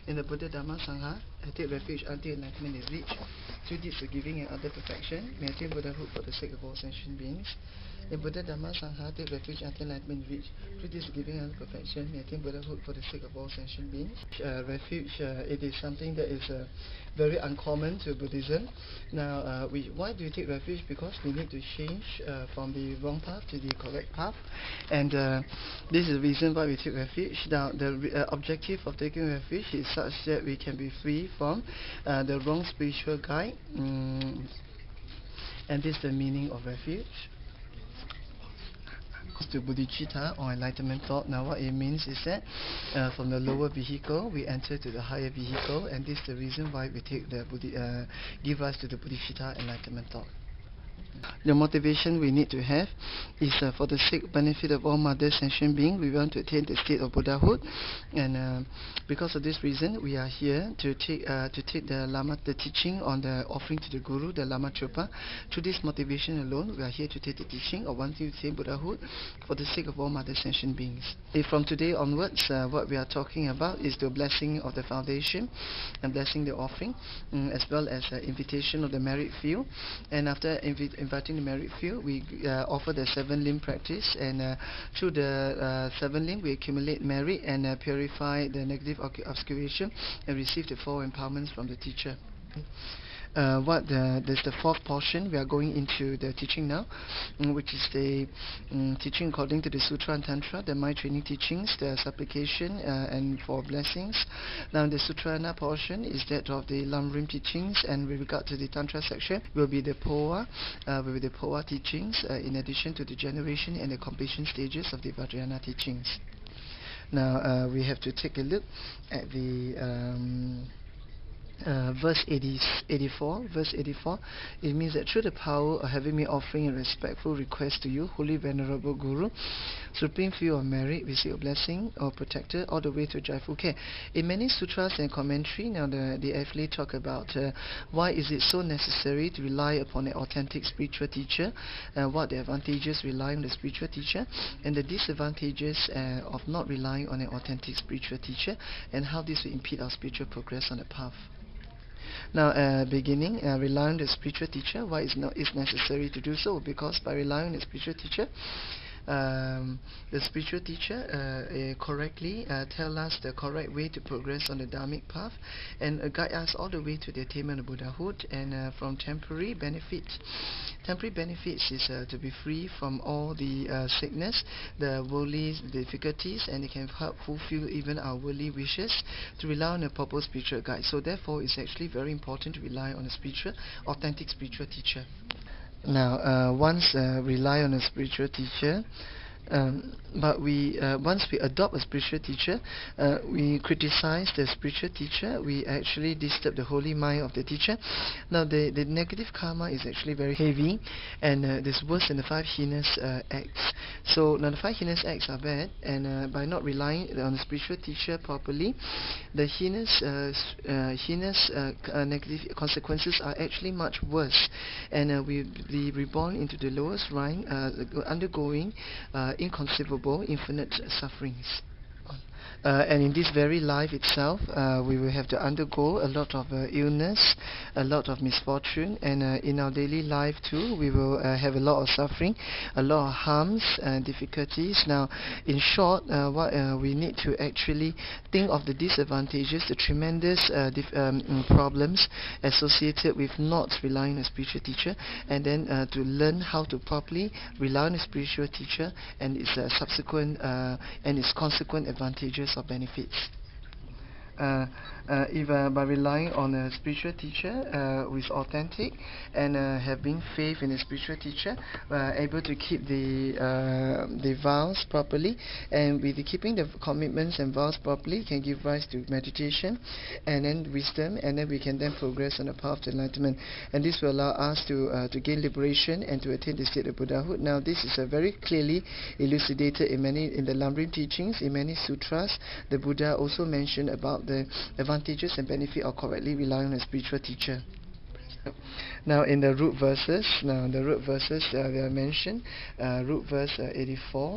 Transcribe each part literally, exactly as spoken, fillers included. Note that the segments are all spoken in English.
In the Buddha Dhamma Sangha, I take refuge until enlightenment is reached. Through deeds of giving and other perfection, may I attain Buddhahood for the sake of all sentient beings. In Buddha Dhamma Sangha, take refuge until enlightenment is reached. Through deeds of giving and other perfection, may I attain Buddhahood for the sake of all sentient beings. Uh, refuge, uh, it is something that is uh, very uncommon to Buddhism. Now, uh, we, why do we take refuge? Because we need to change uh, from the wrong path to the correct path. And uh, this is the reason why we take refuge. Now, the uh, objective of taking refuge is such that we can be free from uh, the wrong spiritual guide. Mm, and this is the meaning of refuge. To bodhicitta or enlightenment thought. Now what it means is that uh, from the lower vehicle we enter to the higher vehicle, and this is the reason why we take the Buddhi, uh, give rise to the bodhicitta enlightenment thought. The motivation we need to have is uh, for the sake benefit of all mother sentient beings. We want to attain the state of Buddhahood, and uh, because of this reason, we are here to take uh, to take the Lama, the teaching on the offering to the Guru, the Lama Chopa. Through this motivation alone, we are here to take the teaching of wanting to attain Buddhahood for the sake of all mother sentient beings. If from today onwards, uh, what we are talking about is the blessing of the foundation and blessing the offering, um, as well as uh, invitation of the merit field, and after invi inviting the merit field, we uh, offer the seven limb practice, and uh, through the uh, seven limb we accumulate merit and uh, purify the negative obscuration and receive the four empowerments from the teacher. Uh, what the, there's the fourth portion. We are going into the teaching now, um, which is the um, teaching according to the Sutra and Tantra, the mind training teachings, the supplication uh, and for blessings. Now the Sutrana portion is that of the Lamrim teachings, and with regard to the Tantra section will be the Poa, uh, will be the Poa teachings, uh, in addition to the generation and the completion stages of the Vajrayana teachings. Now uh, we have to take a look at the um, Uh, verse eighty, eighty-four, verse eighty-four. It means that through the power of having me offering a respectful request to you, Holy Venerable Guru, supreme field of merit, we seek your blessing or protector all the way to joyful care. In many sutras and commentary, now the, the actually talk about uh, why is it so necessary to rely upon an authentic spiritual teacher, uh, what the advantages relying on the spiritual teacher, and the disadvantages uh, of not relying on an authentic spiritual teacher, and how this will impede our spiritual progress on the path. Now, uh, beginning, uh, rely on the spiritual teacher. Why is not is necessary to do so? Because by relying on the spiritual teacher, um, the spiritual teacher uh, uh, correctly uh, tell us the correct way to progress on the dharmic path, and uh, guide us all the way to the attainment of Buddhahood, and uh, from temporary benefits. Temporary benefits is uh, to be free from all the uh, sickness, the worldly difficulties, and it can help fulfill even our worldly wishes, to rely on a proper spiritual guide. So therefore, it's actually very important to rely on a spiritual, authentic spiritual teacher. Now, uh, once uh, rely on a spiritual teacher, um, but we uh, once we adopt a spiritual teacher, uh, we criticize the spiritual teacher, we actually disturb the holy mind of the teacher. Now the, the negative karma is actually very heavy, and uh, this worse than the five heinous uh, acts. So now the five heinous acts are bad, and uh, by not relying on the spiritual teacher properly, the heinous uh, uh, heinous uh, uh, negative consequences are actually much worse, and uh, we be reborn into the lowest rung, uh, undergoing uh, inconceivable, infinite sufferings. Uh, and in this very life itself, uh, we will have to undergo a lot of uh, illness, a lot of misfortune, and uh, in our daily life too, we will uh, have a lot of suffering, a lot of harms and difficulties. Now, in short, uh, what uh, we need to actually think of the disadvantages, the tremendous uh, dif um, problems associated with not relying on a spiritual teacher, and then uh, to learn how to properly rely on a spiritual teacher and its uh, subsequent uh, and its consequent advantages or benefits. Uh, uh, if uh, by relying on a spiritual teacher uh, who is authentic and uh, having faith in a spiritual teacher, uh, able to keep the uh, the vows properly, and with the keeping the commitments and vows properly, can give rise to meditation and then wisdom, and then we can then progress on the path to enlightenment, and this will allow us to uh, to gain liberation and to attain the state of Buddhahood. Now this is a very clearly elucidated in many in the Lamrim teachings, in many sutras. The Buddha also mentioned about the advantages and benefit of correctly relying on a spiritual teacher. Now in the root verses, now the root verses uh, they are mentioned, uh, root verse uh, eighty-four,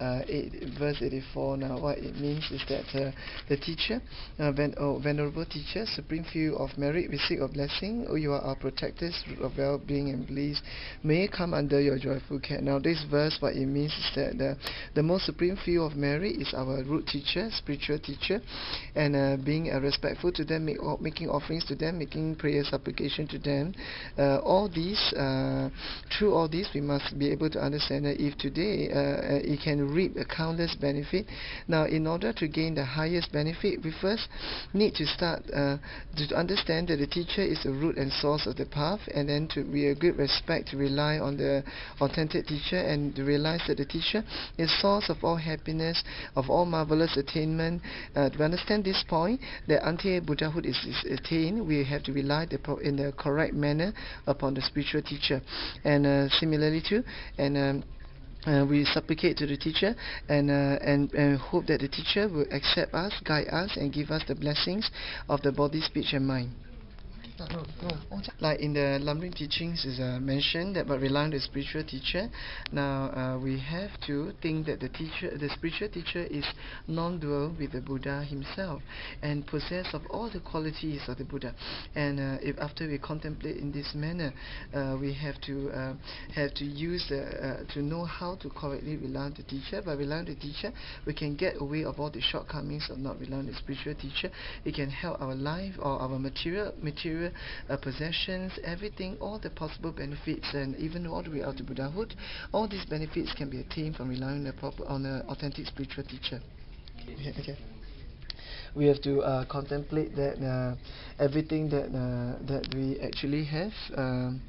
uh, eight, verse eighty-four. Now, what it means is that uh, the teacher, uh, ven- oh, venerable teacher, supreme field of merit, we seek your blessing. Oh, you are our protectors, root of well-being and bliss. May it come under your joyful care. Now, this verse, what it means is that the, the most supreme field of merit is our root teacher, spiritual teacher, and uh, being uh, respectful to them, make, uh, making offerings to them, making prayer supplication to them. Uh, all these, uh, through all these, we must be able to understand that if today uh, it can reap a countless benefit. Now, in order to gain the highest benefit, we first need to start uh, to understand that the teacher is the root and source of the path, and then to be a good respect to rely on the authentic teacher and to realize that the teacher is source of all happiness, of all marvelous attainment. Uh, to understand this point, that until Buddhahood is, is attained, we have to rely the pro- in the correct manner upon the spiritual teacher. And uh, similarly too, and um, Uh, we supplicate to the teacher and, uh, and and hope that the teacher will accept us, guide us, and give us the blessings of the body, speech, and mind. No, no. Like in the Lamrim teachings is uh, mentioned that by relying on the spiritual teacher, now uh, we have to think that the teacher, the spiritual teacher is non-dual with the Buddha himself and possess of all the qualities of the Buddha. And uh, if after we contemplate in this manner, uh, we have to uh, have to use the, uh, to know how to correctly rely on the teacher. By relying on the teacher, we can get away of all the shortcomings of not relying on the spiritual teacher. It can help our life or our material material Uh, possessions, everything, all the possible benefits, and even all the way out to Buddhahood. All these benefits can be attained from relying on a proper, on an authentic spiritual teacher. Okay. Okay. We have to uh, contemplate that uh, everything that uh, that we actually have. Um,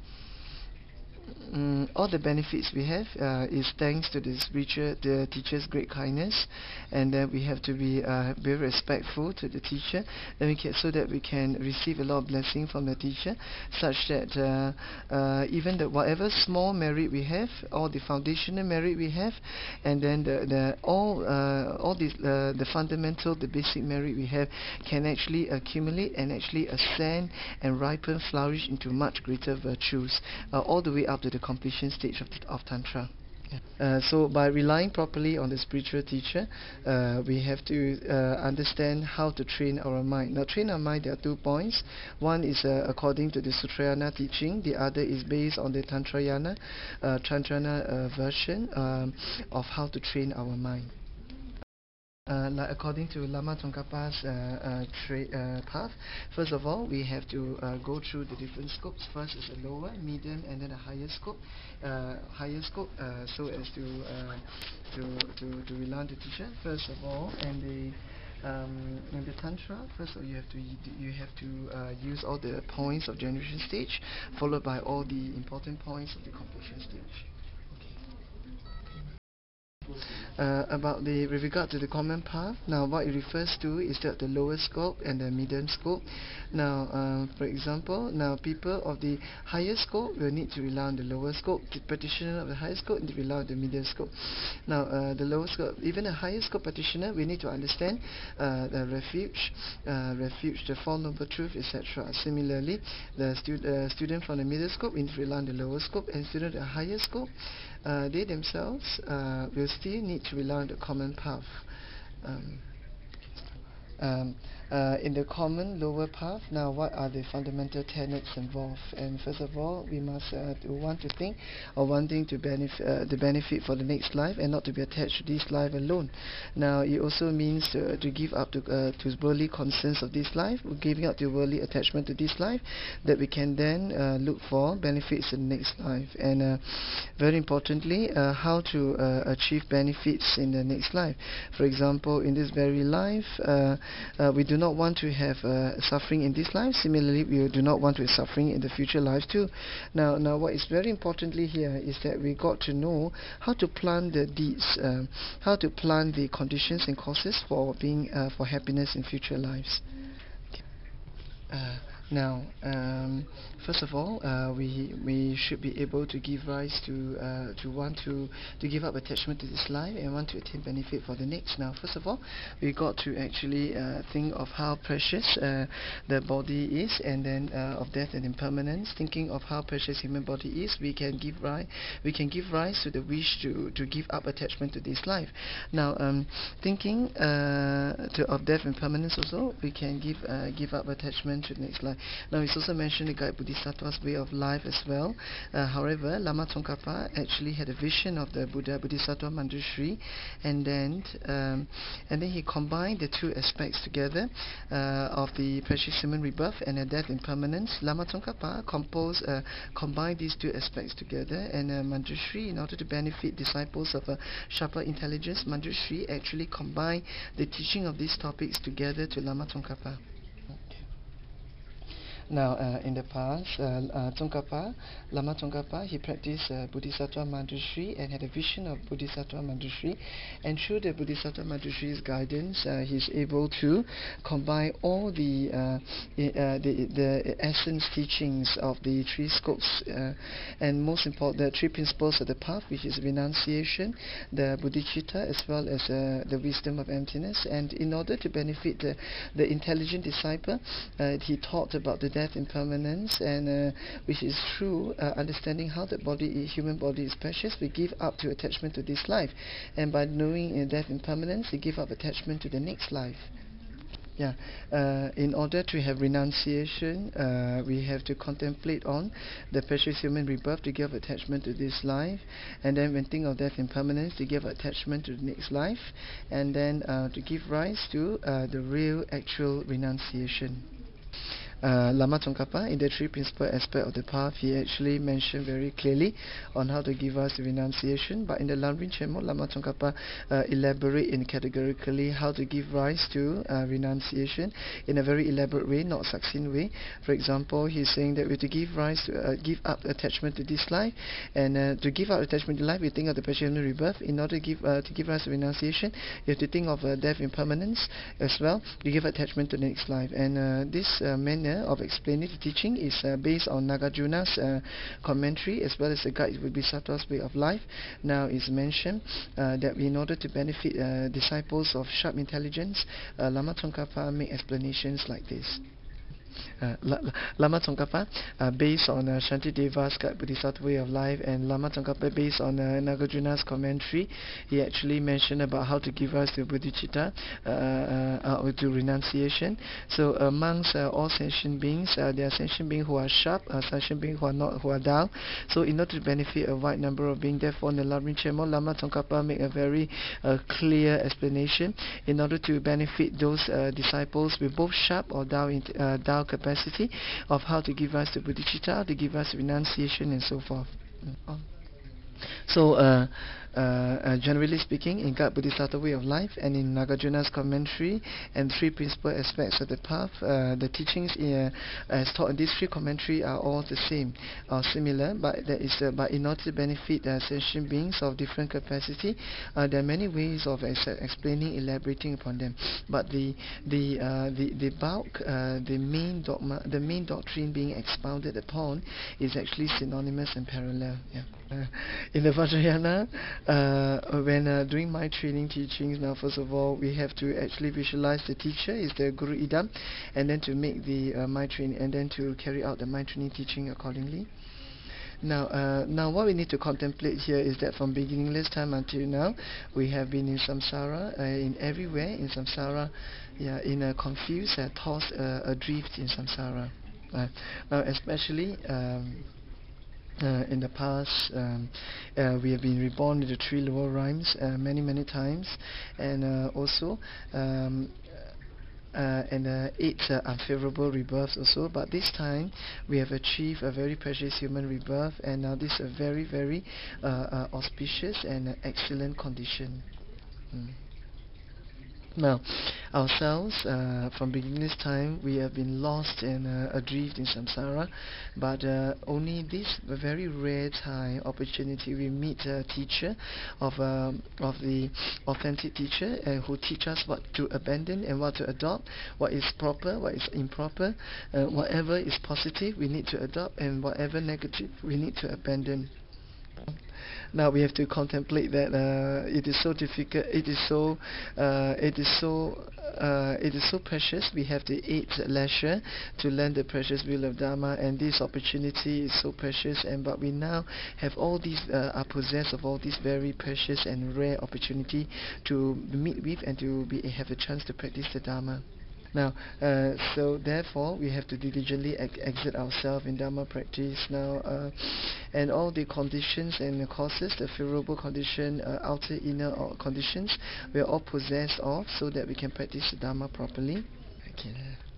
Mm, all the benefits we have uh, is thanks to the spiritual, the teacher's great kindness, and then we have to be uh, very respectful to the teacher, then we can, so that we can receive a lot of blessing from the teacher, such that uh, uh, even the whatever small merit we have, all the foundational merit we have, and then the, the all uh, all these uh, the fundamental, the basic merit we have, can actually accumulate and actually ascend and ripen, flourish into much greater virtues, uh, all the way up to the completion stage of, the, of Tantra. Yeah. Uh, so by relying properly on the spiritual teacher, uh, we have to uh, understand how to train our mind. Now, train our mind, there are two points. One is uh, according to the Sutrayana teaching. The other is based on the Tantrayana, uh, Tantrayana uh, version um, of how to train our mind. Uh, like according to Lama Tsongkhapa's uh, uh, tra- uh, path, first of all, we have to uh, go through the different scopes. First is a lower, medium, and then a higher scope. Uh, higher scope, uh, so as to uh, to to to rely on the teacher. First of all, and the um, in the tantra, first of all, you have to you have to uh, use all the points of generation stage, followed by all the important points of the completion stage. Uh, about the with regard to the common path, now what it refers to is that the lower scope and the medium scope. Now, uh, for example, now people of the higher scope will need to rely on the lower scope. The practitioner of the higher scope need to rely on the medium scope. Now, uh, the lower scope, even a higher scope practitioner, we need to understand uh, the refuge, uh, refuge, the Four Noble Truths, et cetera. Similarly, the stu- uh, student from the middle scope will need to rely on the lower scope, and student of the higher scope, uh, they themselves uh, will still need to rely on the common path. Um, um, uh, in the common lower path, now what are the fundamental tenets involved? And first of all, we must uh, to want to think or wanting to benefit uh, the benefit for the next life and not to be attached to this life alone. Now it also means to, to give up to, uh, to worldly concerns of this life, giving up to worldly attachment to this life, that we can then uh, look for benefits in the next life. And uh, very importantly, uh, how to uh, achieve benefits in the next life. For example, in this very life, uh, uh, we do not want to have uh, suffering in this life. Similarly, we do not want to have suffering in the future life too. Now, now, what is very importantly here is that we got to know how to plant the deeds, uh, how to plant the conditions and causes for being uh, for happiness in future lives. Uh, Now, um, first of all, uh, we we should be able to give rise to uh, to want to to give up attachment to this life and want to attain benefit for the next. Now, first of all, we got to actually uh, think of how precious uh, the body is, and then uh, of death and impermanence. Thinking of how precious human body is, we can give rise we can give rise to the wish to to give up attachment to this life. Now, um, thinking uh, to of death and impermanence also, we can give uh, give up attachment to the next life. Now, it's also mentioned the guide Bodhisattva's way of life as well. Uh, however, Lama Tsongkhapa actually had a vision of the Buddha Bodhisattva Manjushri, and then um, and then he combined the two aspects together uh, of the precious human rebirth and a death impermanence. Lama Tsongkhapa composed uh, combined these two aspects together, and uh, Manjushri, in order to benefit disciples of a sharper intelligence, Manjushri actually combined the teaching of these topics together to Lama Tsongkhapa. Now, uh, in the past, uh, uh, Tsongkhapa, Lama Tsongkhapa, he practiced uh, Bodhisattva Manjushri and had a vision of Bodhisattva Manjushri, and through the Bodhisattva Manjushri's guidance, uh, he's able to combine all the uh, I, uh, the, the essence teachings of the three scopes, uh, and most important, the three principles of the path, which is renunciation, the bodhicitta, as well as uh, the wisdom of emptiness. And in order to benefit the, the intelligent disciple, uh, he taught about the death impermanence, and uh, which is through uh, understanding how the body, human body is precious, we give up to attachment to this life, and by knowing uh, death impermanence, we give up attachment to the next life. Yeah, uh, in order to have renunciation, uh, we have to contemplate on the precious human rebirth to give attachment to this life, and then when think of death impermanence, to give attachment to the next life, and then uh, to give rise to uh, the real actual renunciation. Uh, Lama Tsongkhapa, in the three principal aspect of the path, he actually mentioned very clearly on how to give us the renunciation, but in the Lamrim Chenmo, Lama Tsongkhapa uh, elaborate in categorically how to give rise to uh, renunciation in a very elaborate way, not succinct way. For example, he's saying that we have to give rise to uh, give up attachment to this life, and uh, to give up attachment to life, we think of the precious human rebirth. In order to give uh, to give rise to renunciation, you have to think of uh, death impermanence as well. You give attachment to the next life, and uh, this uh, manner of explaining the teaching is uh, based on Nagarjuna's uh, commentary, as well as the guide Bodhisattva's way of life. Now it's mentioned uh, that in order to benefit uh, disciples of sharp intelligence, uh, Lama Tsongkhapa make explanations like this. Uh, Lama Tsongkhapa, uh, based on uh, Shantideva's guide Bodhisattva way of life, and Lama Tsongkhapa, based on uh, Nagarjuna's commentary, he actually mentioned about how to give us to bodhicitta, uh, uh, or to renunciation. So amongst uh, all sentient beings, uh, there are sentient beings who are sharp, uh, sentient beings who are not, who are dull. So in order to benefit a wide number of beings, therefore in the Lamrim Chenmo, Lama Tsongkhapa make a very uh, clear explanation in order to benefit those uh, disciples with both sharp or dull, uh, dull capacity of how to give us the bodhicitta, to give us renunciation, and so forth. Mm. So, uh, uh, uh, generally speaking, in God Bodhisattva way of life and in Nagarjuna's commentary and three principal aspects of the path, uh, the teachings uh, as taught in these three commentary are all the same or similar, but there is uh, but in order to benefit uh, sentient beings of different capacity, uh, there are many ways of ex explaining, elaborating upon them. But the the uh, the the bulk, uh, the main dogma, the main doctrine being expounded upon is actually synonymous and parallel. Yeah. Uh, in the Vajrayana, uh, when uh, doing my training teachings, now first of all we have to actually visualize the teacher is the Guru Idam, and then to make the uh, my training, and then to carry out the my training teaching accordingly. Now, uh, now what we need to contemplate here is that from beginningless time until now, we have been in samsara, uh, in everywhere in samsara, yeah, in a confused, uh, tossed, uh, adrift in samsara. Uh, now, especially. Um, Uh, in the past, um, uh, we have been reborn with the three lower rhymes uh, many many times, and uh, also um, uh, and uh, eight uh, unfavorable rebirths also, but this time we have achieved a very precious human rebirth, and now this is a very very uh, uh, auspicious and uh, excellent condition. Mm. Now, ourselves, uh, from beginner's time, we have been lost and uh, adrift in samsara, but uh, only this very rare time, opportunity, we meet a teacher of um, of the authentic teacher uh, who teach us what to abandon and what to adopt, what is proper, what is improper, uh, whatever is positive we need to adopt, and whatever negative we need to abandon. Now we have to contemplate that uh, it is so difficult, it is so uh, it is so uh, it is so precious. We have the eight leisure to learn the precious will of Dharma, and this opportunity is so precious, and but we now have all these uh, are possessed of all these very precious and rare opportunity to meet with and to be have a chance to practice the Dharma. Now, uh, so therefore, we have to diligently ex- exert ourselves in Dharma practice now, uh, and all the conditions and the causes, the favorable condition, uh, outer, inner or conditions, we are all possessed of, so that we can practice the Dharma properly. Okay.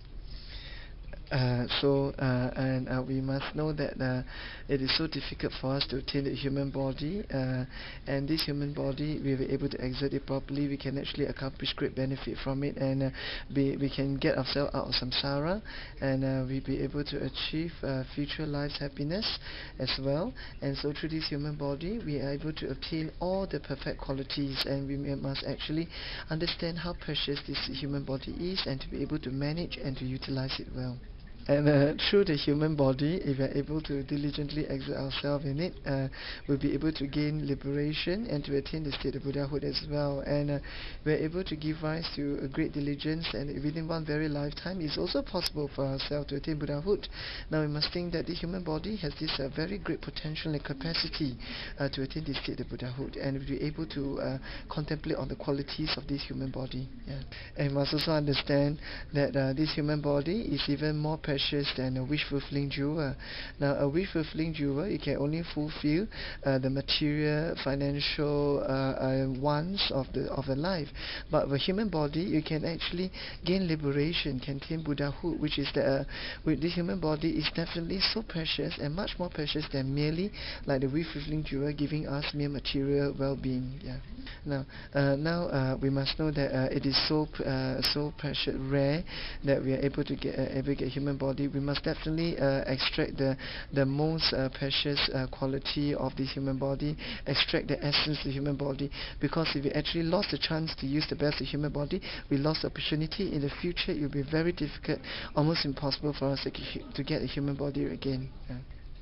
Uh, so uh, and uh, we must know that uh, it is so difficult for us to attain the human body, uh, and this human body, we were able to exert it properly, we can actually accomplish great benefit from it, and uh, be, we can get ourselves out of samsara, and uh, we be able to achieve uh, future life's happiness as well. And so through this human body, we are able to obtain all the perfect qualities, and we may- must actually understand how precious this human body is, and to be able to manage and to utilize it well. And uh, through the human body, if we are able to diligently exert ourselves in it, uh, we'll be able to gain liberation and to attain the state of Buddhahood as well. And uh, we are able to give rise to a great diligence, and within one very lifetime, it's also possible for ourselves to attain Buddhahood. Now we must think that the human body has this uh, very great potential and capacity uh, to attain the state of Buddhahood, and we'll be able to uh, contemplate on the qualities of this human body. Yeah. And we must also understand that uh, this human body is even more precious than a wish-fulfilling jewel. Now, a wish-fulfilling jewel, it can only fulfill uh, the material, financial uh, uh, wants of the of the life. But the human body, you can actually gain liberation, can attain Buddhahood, which is that uh, with this human body is definitely so precious and much more precious than merely like the wish-fulfilling jewel giving us mere material well-being. Yeah. Now, uh, now uh, we must know that uh, it is so uh, so precious, rare, that we are able to get uh, able to get human body. We must definitely uh, extract the the most uh, precious uh, quality of this human body, extract the essence of the human body. Because if we actually lost the chance to use the best of the human body, we lost the opportunity. In the future, it will be very difficult, almost impossible for us to, to get a human body again. Yeah.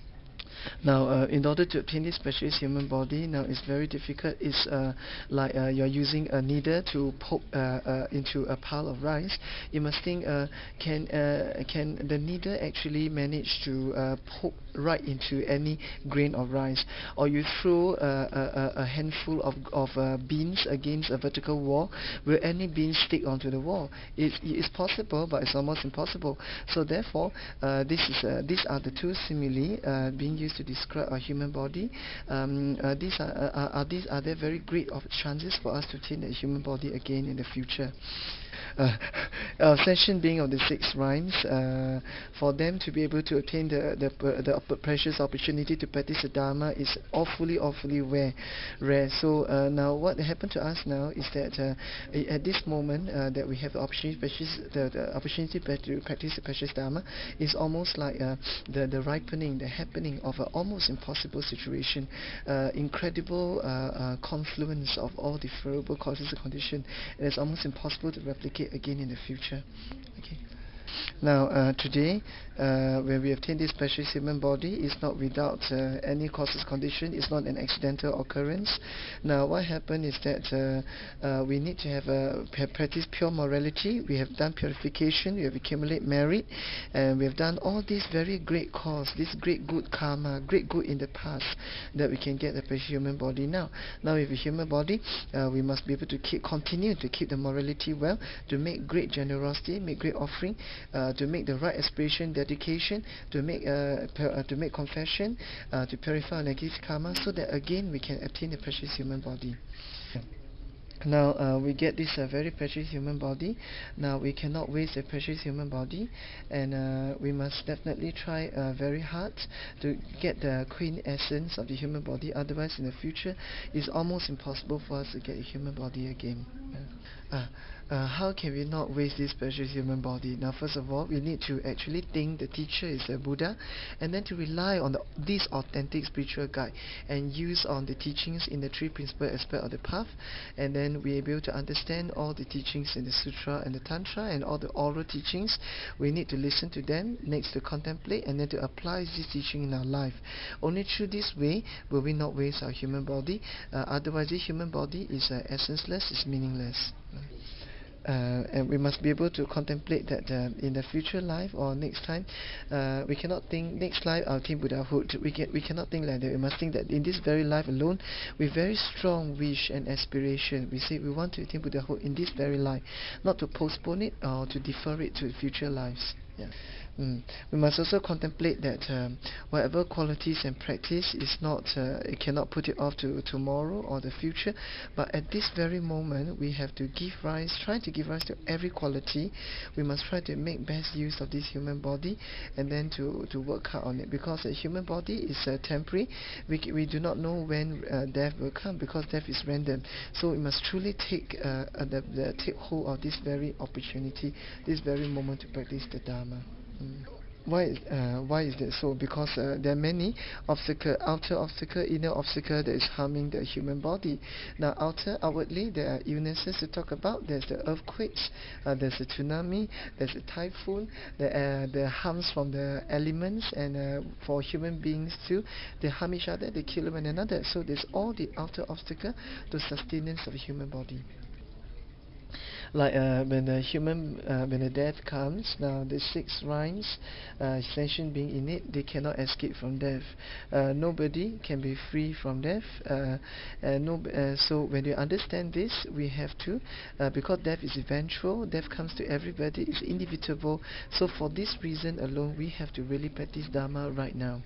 Now, uh, in order to obtain this specialist human body, now it's very difficult. It's uh, like uh, you're using a needle to poke uh, uh, into a pile of rice. You must think, uh, can uh, can the needle actually manage to uh, poke right into any grain of rice? Or you throw uh, a, a a handful of, of uh, beans against a vertical wall, will any beans stick onto the wall? It's, it's possible, but it's almost impossible. So therefore, uh, this is uh, these are the two simile uh, being used to describe our human body. Um, uh, these are, uh, are, are these are there very great of chances for us to attain a human body again in the future. Uh, uh, session being of the six rhymes, uh, for them to be able to attain the the, uh, the op- precious opportunity to practice the Dharma is awfully, awfully rare. rare. So uh, now what happened to us now is that uh, at this moment uh, that we have the opportunity, practice, the, the opportunity to practice the precious Dharma is almost like uh, the, the ripening, the happening of an almost impossible situation, uh, incredible uh, uh, confluence of all the favorable causes and conditions. It is almost impossible to replicate again in the future. Okay. Now, uh, today, uh, when we obtain this special human body, it's not without uh, any causes condition. It's not an accidental occurrence. Now, what happened is that uh, uh, we need to have a have practice pure morality. We have done purification. We have accumulated merit, and we have done all these very great cause, this great good karma, great good in the past, that we can get a special human body now. Now, with a human body, uh, we must be able to keep continue to keep the morality well, to make great generosity, make great offering. Uh, to make the right aspiration, dedication, to make uh, per, uh, to make confession, uh, to purify our negative karma, so that again we can obtain the precious human body. Now uh, we get this uh, very precious human body. Now we cannot waste a precious human body, and uh, we must definitely try uh, very hard to get the queen essence of the human body. Otherwise, in the future, it's almost impossible for us to get a human body again. Uh, uh, Uh, how can we not waste this precious human body? Now, first of all, we need to actually think the teacher is a Buddha, and then to rely on the, this authentic spiritual guide and use on the teachings in the three principal aspects of the path, and then we are able to understand all the teachings in the sutra and the tantra and all the oral teachings. We need to listen to them, next to contemplate, and then to apply this teaching in our life. Only through this way will we not waste our human body. Uh, otherwise, the human body is uh, essenceless, is meaningless. Uh, and we must be able to contemplate that uh, in the future life or next time, uh, we cannot think next life I'll attain Buddhahood. We can we cannot think like that. We must think that in this very life alone, with very strong wish and aspiration, we say we want to attain Buddhahood in this very life, not to postpone it or to defer it to future lives. Yeah. Mm. We must also contemplate that um, whatever qualities and practice is not, uh, it cannot put it off to tomorrow or the future, but at this very moment we have to give rise, try to give rise to every quality. We must try to make best use of this human body and then to, to work hard on it, because a human body is uh, temporary. We, we do not know when uh, death will come, because death is random. So we must truly take, uh, uh, the, the, take hold of this very opportunity, this very moment to practice the Dharma. Mm. Why is, uh, why is that so? Because uh, there are many obstacle, outer obstacle, inner obstacle that is harming the human body. Now, outer, outwardly, there are illnesses to talk about. There's the earthquakes, uh, there's a tsunami, there's a typhoon, there are the harms from the elements, and uh, for human beings too, they harm each other, they kill one another. So there's all the outer obstacle to sustenance of the human body. Like uh, when the human, uh, when the death comes, now the six rhymes, uh, sentient being in it, they cannot escape from death. Uh, nobody can be free from death. Uh, uh, no, uh, so when you understand this, we have to, uh, because death is eventual, death comes to everybody, it's inevitable. So for this reason alone, we have to really practice Dharma right now.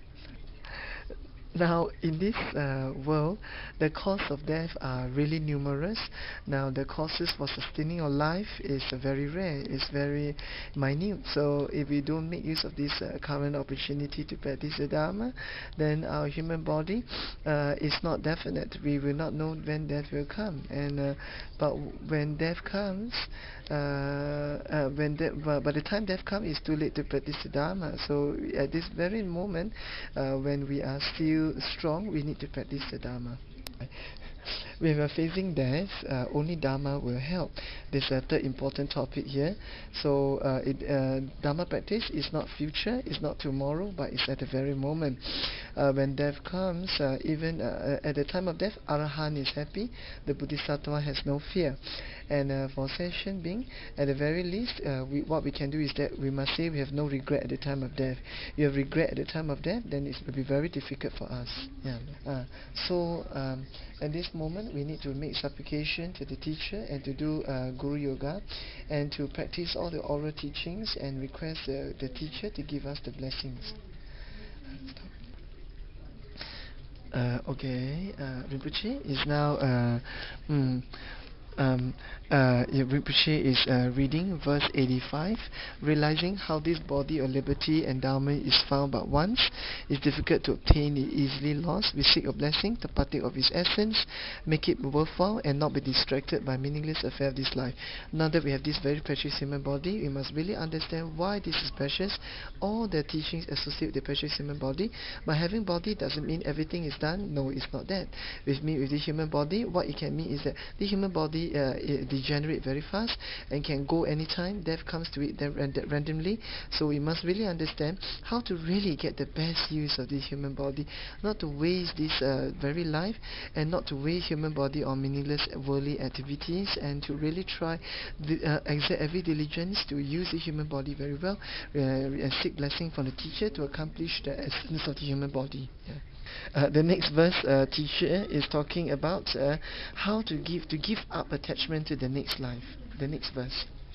Now, in this uh, world, the causes of death are really numerous. Now, the causes for sustaining your life is uh, very rare, it's very minute. So, if we don't make use of this uh, current opportunity to practice the Dharma, then our human body uh, is not definite. We will not know when death will come. And uh, but when death comes, uh, uh, when de uh, by the time death comes, it's too late to practice the Dharma. So, at this very moment, uh, when we are still strong, we need to practice the Dharma. When we are facing death, uh, only Dharma will help. There's a third important topic here. So uh, it, uh, Dharma practice is not future, it's not tomorrow, but it's at the very moment. Uh, when death comes, uh, even uh, at the time of death, Arahant is happy, the Bodhisattva has no fear. And uh, for sentient being, at the very least, uh, we, what we can do is that we must say we have no regret at the time of death. If you have regret at the time of death, then it will be very difficult for us. Yeah. Uh, so um, at this moment, we need to make supplication to the teacher and to do uh, Guru Yoga and to practice all the oral teachings and request uh, the teacher to give us the blessings. Uh, okay, uh, Rinpoche is now uh, mm, um, uh, Rinpoche is uh, reading verse eighty-five, realizing how this body of liberty endowment is found but once, is difficult to obtain, it easily lost. We seek a blessing to partake of its essence, make it worthwhile and not be distracted by meaningless affairs of this life. Now that we have this very precious human body, we must really understand why this is precious. All the teachings associate with the precious human body. But having body doesn't mean everything is done. No, it's not that. With me, with the human body, what it can mean is that the human body uh, it degenerate very fast and can go anytime. Death comes to it randomly. So we must really understand how to really get the best use of this human body, not to waste this uh, very life, and not to waste human body on meaningless worldly activities, and to really try the, uh, exert every diligence to use the human body very well, uh, and seek blessing from the teacher to accomplish the essence of the human body. Yeah. Uh, the next verse, uh, teacher is talking about uh, how to give to give up attachment to the next life. The next verse.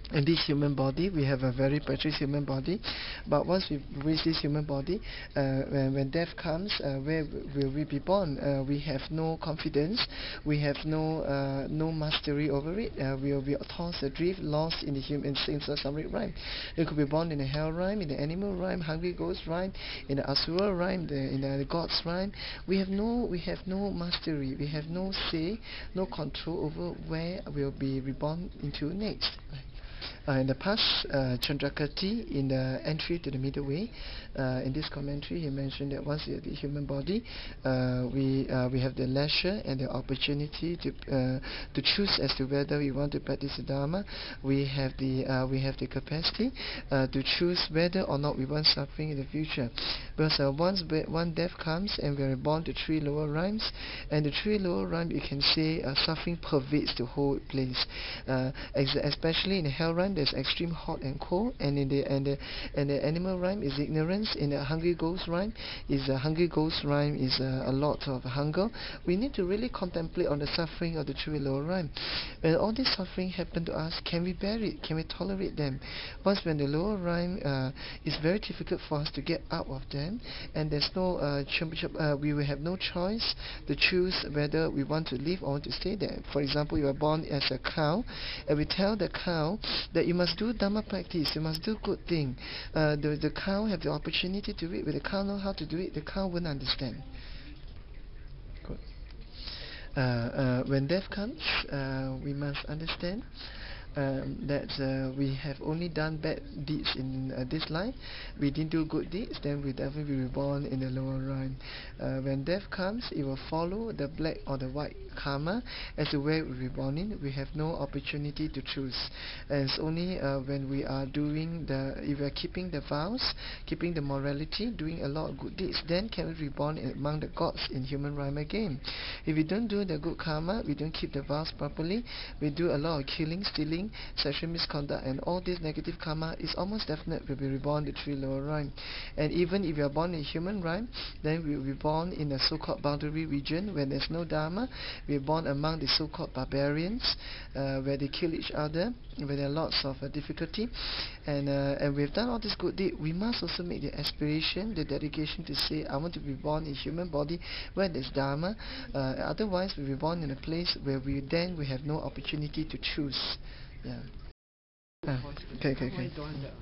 in this human body. We have a very precious human body, but once we reach this human body, uh, when, when death comes, uh, where will we be born? Uh, we have no confidence, we have no uh, no mastery over it. Uh, we will be tossed adrift, lost in the human same summary rhyme. We could be born in the hell rhyme, in the animal rhyme, hungry ghost rhyme, in the asura rhyme, the, in the gods rhyme. We have no we have no mastery, we have no say, no control over where we'll be reborn into next. Uh, in the past, uh, Chandrakirti, in the entry to the middle way, uh, in this commentary, he mentioned that once we have the human body, uh, we uh, we have the leisure and the opportunity to uh, to choose as to whether we want to practice the Dharma. We have the uh, we have the capacity uh, to choose whether or not we want suffering in the future. Because uh, once one death comes and we are born to three lower rhymes, and the three lower rhymes, you can say uh, suffering pervades the whole place. Uh, ex especially in the hell rhyme, there's extreme hot and cold, and in the and the and the animal rhyme is ignorance. In the hungry ghost rhyme is a uh, hungry ghost rhyme is uh, a lot of hunger. We need to really contemplate on the suffering of the three lower rhyme. When all this suffering happen to us, can we bear it? Can we tolerate them? Once when the lower rhyme uh, is very difficult for us to get out of them, and there's no uh, uh, we will have no choice to choose whether we want to live or want to stay there. For example, you are born as a cow, and we tell the cow that you must do Dharma practice, you must do good thing. Uh, the, the cow have the opportunity to do it. When the cow know how to do it, the cow won't understand. Good. Uh, uh, when death comes, uh, we must understand Um, that uh, we have only done bad deeds in uh, this life. We didn't do good deeds, then we definitely be reborn in the lower rhyme. Uh, when death comes, it will follow the black or the white karma as to where we were born in. We have no opportunity to choose. And it's only uh, when we are doing the, if we are keeping the vows, keeping the morality, doing a lot of good deeds, then can we be reborn among the gods in human rhyme again. If we don't do the good karma, we don't keep the vows properly, we do a lot of killing, stealing, sexual misconduct, and all this negative karma, is almost definite we'll be reborn in the three lower rhyme. And even if we are born in human rhyme, then we will be born in a so-called boundary region where there's no Dharma. We are born among the so-called barbarians, uh, where they kill each other, where there are lots of uh, difficulty. And uh, and we've done all this good deed. We must also make the aspiration, the dedication to say, I want to be born in human body where there's Dharma. Uh, otherwise, we'll be born in a place where we then we have no opportunity to choose. Yeah. Ah, okay, okay, okay.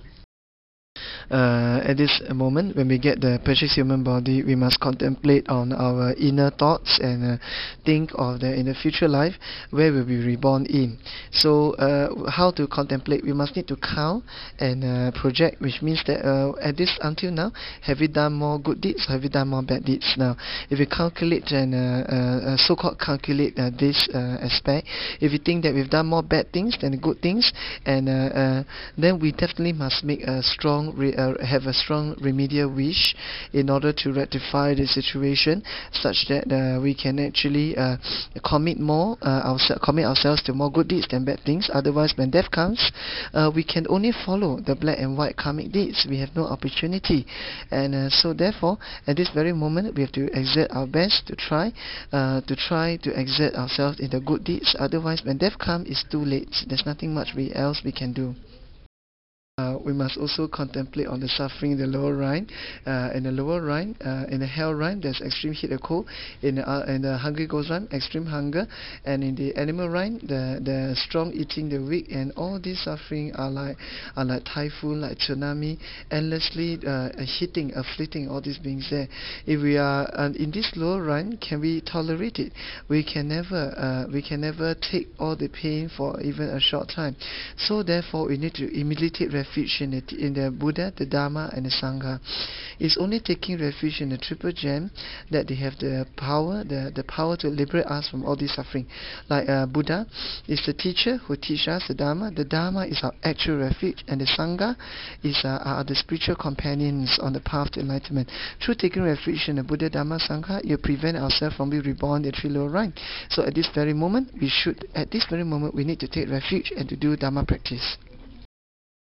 Uh, at this moment, when we get the precious human body, we must contemplate on our inner thoughts and uh, think of the in the future life where we'll be reborn in. So, uh, how to contemplate? We must need to count and uh, project, which means that uh, at this until now, have we done more good deeds or have we done more bad deeds? Now, if we calculate and uh, uh, so-called calculate uh, this uh, aspect, if we think that we've done more bad things than good things, and uh, uh, then we definitely must make a strong re Uh, have a strong remedial wish in order to rectify the situation, such that uh, we can actually uh, commit more uh, ourse commit ourselves to more good deeds than bad things. Otherwise, when death comes, uh, we can only follow the black and white karmic deeds. We have no opportunity, and uh, so therefore, at this very moment, we have to exert our best to try uh, to try to exert ourselves in the good deeds. Otherwise, when death comes, it's too late. There's nothing much we else we can do. Uh, we must also contemplate on the suffering in the lower rhyme. Uh, in the lower rhyme, uh, in the hell rhyme, there's extreme heat and cold. In the, uh, in the hungry ghost rhyme, extreme hunger. And in the animal rhyme, the the strong eating the weak. And all these suffering are like are like typhoon, like tsunami, endlessly uh, hitting, afflicting all these beings there. If we are uh, in this lower rhyme, can we tolerate it? We can never. Uh, we can never take all the pain for even a short time. So therefore, we need to immediately take refuge in the, in the Buddha, the Dharma, and the Sangha. It's only taking refuge in the Triple Gem that they have the power, the, the power to liberate us from all this suffering. Like uh, Buddha is the teacher who teaches us the Dharma. The Dharma is our actual refuge, and the Sangha is uh, are the spiritual companions on the path to enlightenment. Through taking refuge in the Buddha, Dharma, Sangha, you prevent ourselves from being reborn in the three lower rhyme. So at this very moment, we should, at this very moment, we need to take refuge and to do Dharma practice.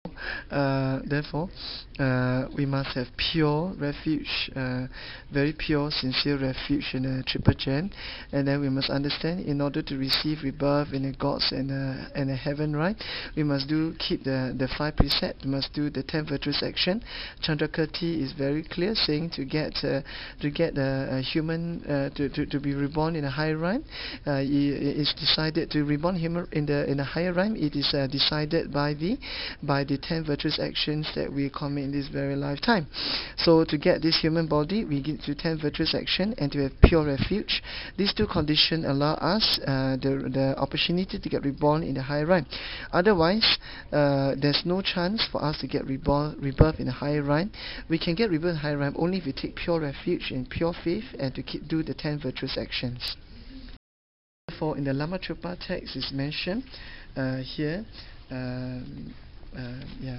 Uh, therefore, uh, we must have pure refuge, uh, very pure, sincere refuge in a triple gem, and then we must understand, in order to receive rebirth in the gods and uh, and a heaven, right? We must do keep the the five precepts. We must do the ten virtuous action. Chandrakirti is very clear, saying to get uh, to get a, a human uh, to, to to be reborn in a higher realm. Uh, it is decided to reborn human in the in a higher realm. It is uh, decided by the by the ten virtuous actions that we commit in this very lifetime. So to get this human body, we get to ten virtuous action and to have pure refuge. These two conditions allow us uh, the, the opportunity to get reborn in the higher realm. Otherwise, uh, there's no chance for us to get reborn, rebirth in the higher realm. We can get rebirth in the higher realm only if we take pure refuge in pure faith and to keep do the ten virtuous actions. Therefore, in the Lama Chupa text is mentioned uh, here. Um, uh, yeah.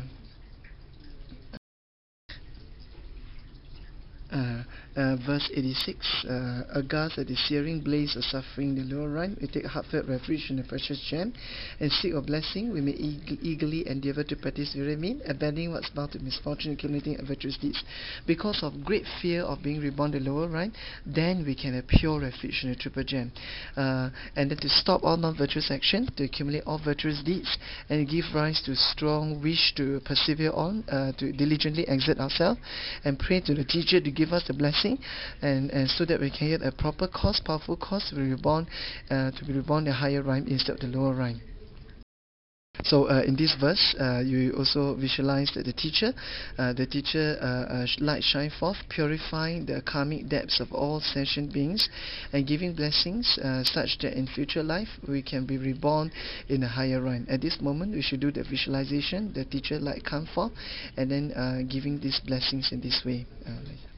Uh, uh, verse eighty-six, uh, aghast at the searing blaze of suffering in the lower realm, we take heartfelt refuge in the precious gem and seek a blessing. We may eag eagerly endeavour to practice viramine, abandoning what's bound to misfortune, accumulating virtuous deeds. Because of great fear of being reborn in the lower realm, then we can have pure refuge in the triple gem. Uh, and then to stop all non-virtuous action, to accumulate all virtuous deeds, and give rise to strong wish to persevere on, uh, to diligently exert ourselves, and pray to the teacher to give us the blessing, and, and so that we can get a proper cause, powerful cause to be reborn, uh, to be reborn in a higher realm instead of the lower realm. So uh, in this verse, uh, you also visualize that the teacher, uh, the teacher uh, uh, light shine forth, purifying the karmic depths of all sentient beings, and giving blessings uh, such that in future life we can be reborn in a higher realm. At this moment, we should do the visualization, the teacher light come forth, and then uh, giving these blessings in this way. Uh,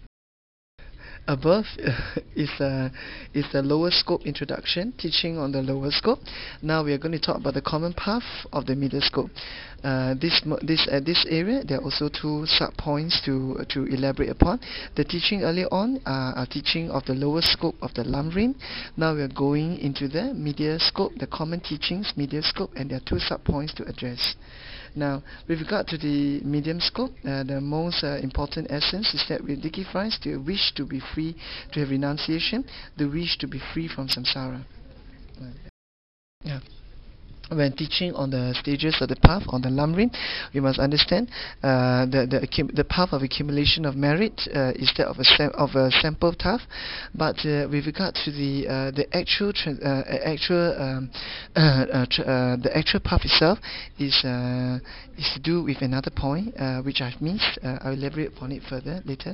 Above uh, is a is the lower scope introduction, teaching on the lower scope. Now we are going to talk about the common path of the middle scope. Uh, this this at this area there are also two sub points to to elaborate upon. The teaching earlier on uh, are teaching of the lower scope of the Lamrim. Now we are going into the medial scope, the common teachings, medial scope, and there are two sub points to address. Now, with regard to the medium scope, uh, the most uh, important essence is that we give rise to a wish to be free, to have renunciation, the wish to be free from samsara. Yeah. When teaching on the stages of the path on the Lamrim, we must understand uh, the the, the path of accumulation of merit uh, is that of a sam of a sample path, but uh, with regard to the uh, the actual uh, actual um, uh, uh, uh, the actual path itself is uh, is to do with another point uh, which I've missed. Uh, I'll elaborate upon it further later.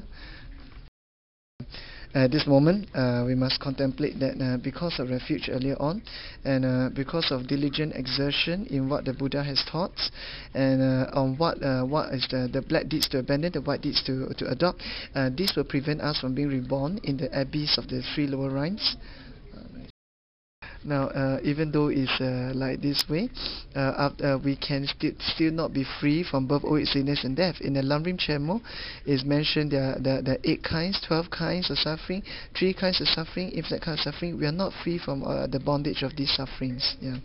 At this moment, uh, we must contemplate that uh, because of refuge earlier on, and uh, because of diligent exertion in what the Buddha has taught, and uh, on what uh, what is the, the black deeds to abandon, the white deeds to, to adopt, uh, this will prevent us from being reborn in the abyss of the three lower realms. Now, uh, even though it's uh, like this way, uh, uh, we can sti still not be free from birth, old age, sickness, and death. In the Lamrim Chemo, it's mentioned there are, there, there are eight kinds, twelve kinds of suffering, three kinds of suffering, infinite kind of suffering. We are not free from uh, the bondage of these sufferings. Yeah.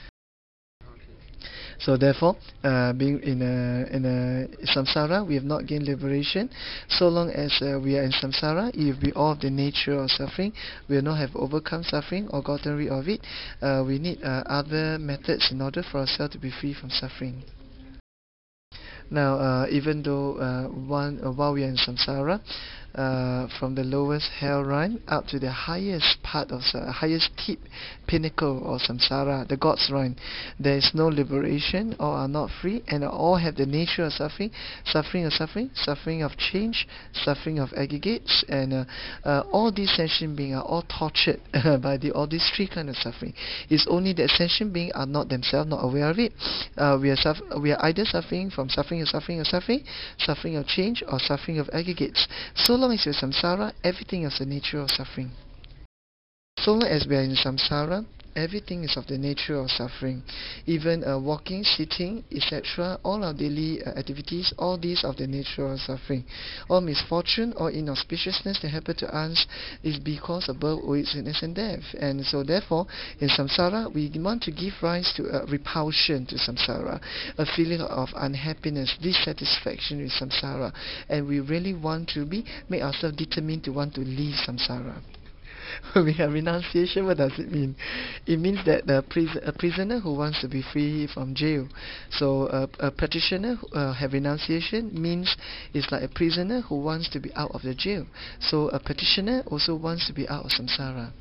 So therefore, uh, being in a in a samsara, we have not gained liberation. So long as uh, we are in samsara, it will be all of the nature of suffering. We will not have overcome suffering or gotten rid of it. Uh, we need uh, other methods in order for ourselves to be free from suffering. Now, uh, even though uh, one uh, while we are in samsara, uh, from the lowest hell realm up to the highest part of uh, highest tip pinnacle of samsara, the God's realm, there is no liberation. All are not free, and all have the nature of suffering, suffering of suffering, suffering of change, suffering of aggregates, and uh, uh, all these sentient beings are all tortured by the all these three kinds of suffering. It's only that sentient beings are not themselves not aware of it. Uh, we are suffer we are either suffering from suffering of suffering of suffering, suffering of change, or suffering of aggregates. So long as you're samsara, everything is the nature of suffering. So long as we are in samsara, everything is of the nature of suffering. Even uh, walking, sitting, et cetera, all our daily uh, activities, all these of the nature of suffering. All misfortune or inauspiciousness that happen to us is because of birth, old age, sickness and death. And so therefore, in samsara, we want to give rise to a repulsion to samsara, a feeling of unhappiness, dissatisfaction with samsara. And we really want to be, make ourselves determined to want to leave samsara. When we have renunciation, what does it mean? It means that a, pris- a prisoner who wants to be free from jail. So uh, a practitioner who uh, have renunciation means it's like a prisoner who wants to be out of the jail. So a practitioner also wants to be out of samsara.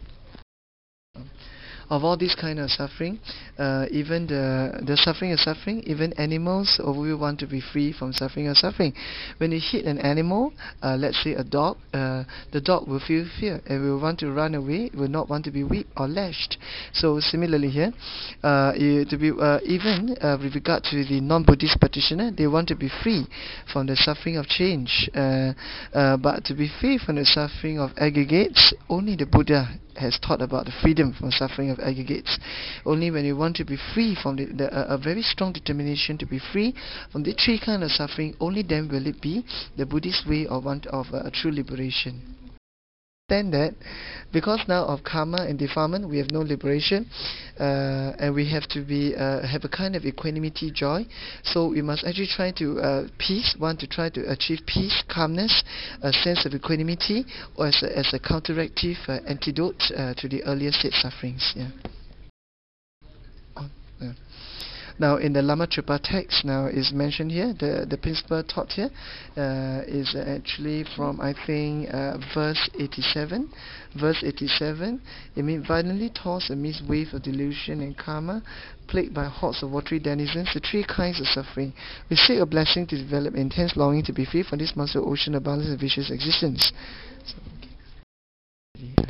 Of all this kind of suffering, uh, even the the suffering of suffering, even animals will want to be free from suffering or suffering. When you hit an animal, uh, let's say a dog, uh, the dog will feel fear and will want to run away, will not want to be whipped or lashed. So similarly here, uh, you, to be uh, even uh, with regard to the non-Buddhist practitioner, they want to be free from the suffering of change. Uh, uh, but to be free from the suffering of aggregates, only the Buddha has taught about the freedom from suffering of aggregates. Only when you want to be free from the, the uh, a very strong determination to be free from the three kind of suffering, only then will it be the Buddhist way of one of uh, a true liberation. Understand that because now of karma and defilement we have no liberation, uh, and we have to be uh, have a kind of equanimity, joy. So we must actually try to uh, peace, want to try to achieve peace, calmness, a sense of equanimity, or as a, as a counteractive uh, antidote uh, to the earlier state sufferings. Yeah. Oh, yeah. Now in the Lama Tripa text now is mentioned here, the, the principle taught here uh, is actually from I think uh, verse eighty-seven. Verse eighty-seven, it means violently tossed amidst wave of delusion and karma, plagued by hordes of watery denizens, the three kinds of suffering. We seek a blessing to develop intense longing to be free from this monster ocean of balance and vicious existence. So, okay.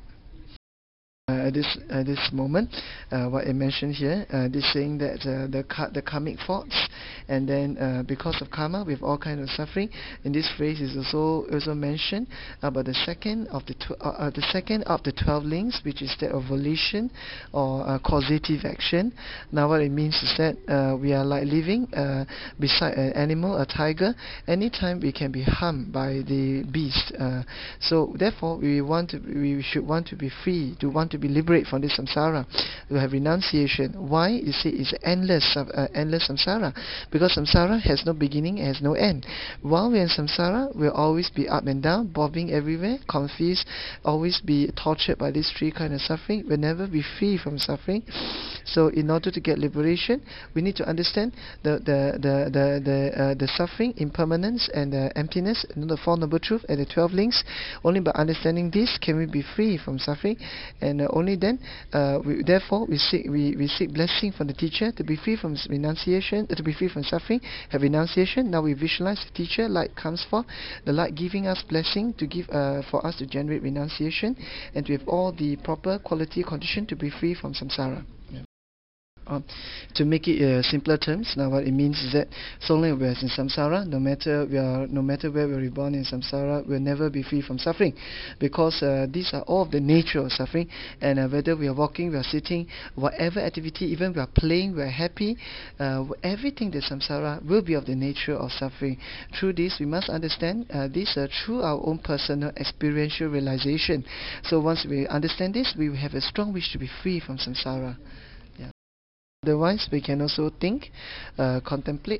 Uh, at this at this moment, uh, what I mentioned here, uh, this saying that uh, the ka- the karmic faults, and then uh, because of karma, we have all kinds of suffering. In this phrase is also also mentioned about the second of the tw- uh, uh, the second of the twelve links, which is that of volition or uh, causative action. Now, what it means is that uh, we are like living uh, beside an animal, a tiger. Anytime we can be harmed by the beast. Uh, so therefore, we want to we should want to be free, to want to be liberated from this samsara, to have renunciation. Why? You see, it's endless, uh, endless samsara, because samsara has no beginning, has no end. While we're in samsara, we'll always be up and down, bobbing everywhere, confused, always be tortured by these three kind of suffering. We'll never be free from suffering. So, in order to get liberation, we need to understand the the the the the, uh, the suffering, impermanence, and uh, emptiness, and the Four Noble Truths and the twelve links. Only by understanding this can we be free from suffering, and uh, only then, uh, we, therefore, we seek we, we seek blessing from the teacher to be free from renunciation, uh, to be free from suffering, have renunciation. Now we visualize the teacher, light comes forth, the light giving us blessing to give uh, for us to generate renunciation, and to have all the proper quality condition to be free from samsara. Um, to make it uh, simpler terms, now what it means is that so long as we are in samsara, no matter we are, no matter where we are reborn in samsara, we'll never be free from suffering, because uh, these are all of the nature of suffering. And uh, whether we are walking, we are sitting, whatever activity, even we are playing, we are happy, uh, everything that samsara will be of the nature of suffering. Through this, we must understand uh, this uh, through our own personal experiential realization. So once we understand this, we will have a strong wish to be free from samsara. Otherwise, we can also think, uh, contemplate,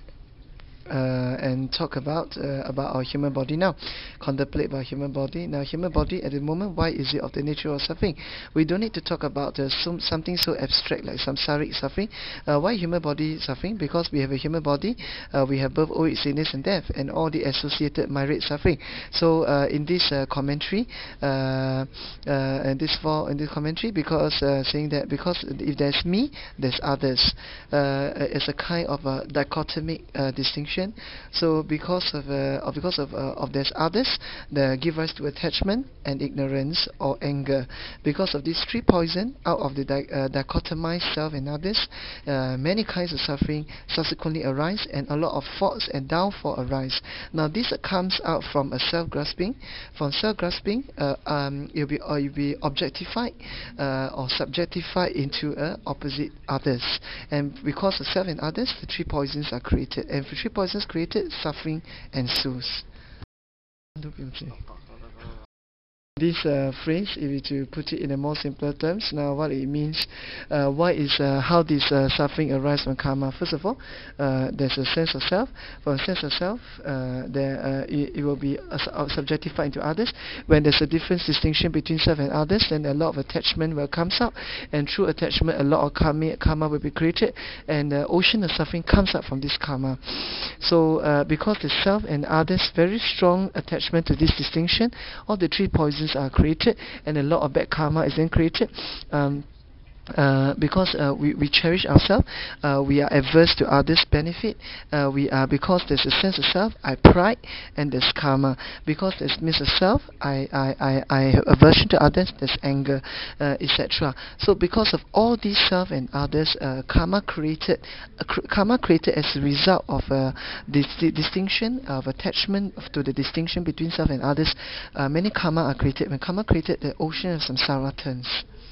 uh, and talk about uh, about our human body now. Contemplate about human body. Now, human body at the moment, why is it of the nature of suffering? We don't need to talk about uh, some, something so abstract like samsaric suffering. Uh, why human body suffering? Because we have a human body, uh, we have birth, old age, sickness and death, and all the associated myriad suffering. So uh, in this uh, commentary, uh, uh, and this for in this commentary, because uh, saying that because if there's me, there's others. Uh, it's a kind of a dichotomic uh, distinction. distinction. So because of uh, or because of uh, of there's others that give rise to attachment and ignorance or anger. Because of these three poison out of the di uh, dichotomized self and others, uh, many kinds of suffering subsequently arise, and a lot of faults and downfall arise. Now this uh, comes out from a self-grasping. From self-grasping, uh, um, you'll be or you'll be objectified uh, or subjectified into uh, opposite others, and because of self and others, the three poisons are created, and for three poisons created, suffering ensues. This uh, phrase, if you to put it in a more simpler terms, now what it means, uh, what is uh, how this uh, suffering arises from karma. First of all, uh, there's a sense of self. For a sense of self, uh, there uh, it, it will be uh, su- uh, subjectified into others. When there's a difference distinction between self and others, then a lot of attachment will comes out, and through attachment, a lot of karma karma will be created, and the ocean of suffering comes out from this karma. So, uh, because the self and others very strong attachment to this distinction, all the three poisons are created, and a lot of bad karma is then created. Um, uh, because uh, we, we cherish ourselves, uh, we are averse to others' benefit. Uh, we are because there's a sense of self, I pride, and there's karma. Because there's miss of self, I I I, I have aversion to others. There's anger, uh, et cetera. So because of all these self and others, uh, karma created, uh, cr karma created as a result of uh, this di distinction of attachment of to the distinction between self and others. Uh, many karma are created. When karma created, the ocean of samsara turns.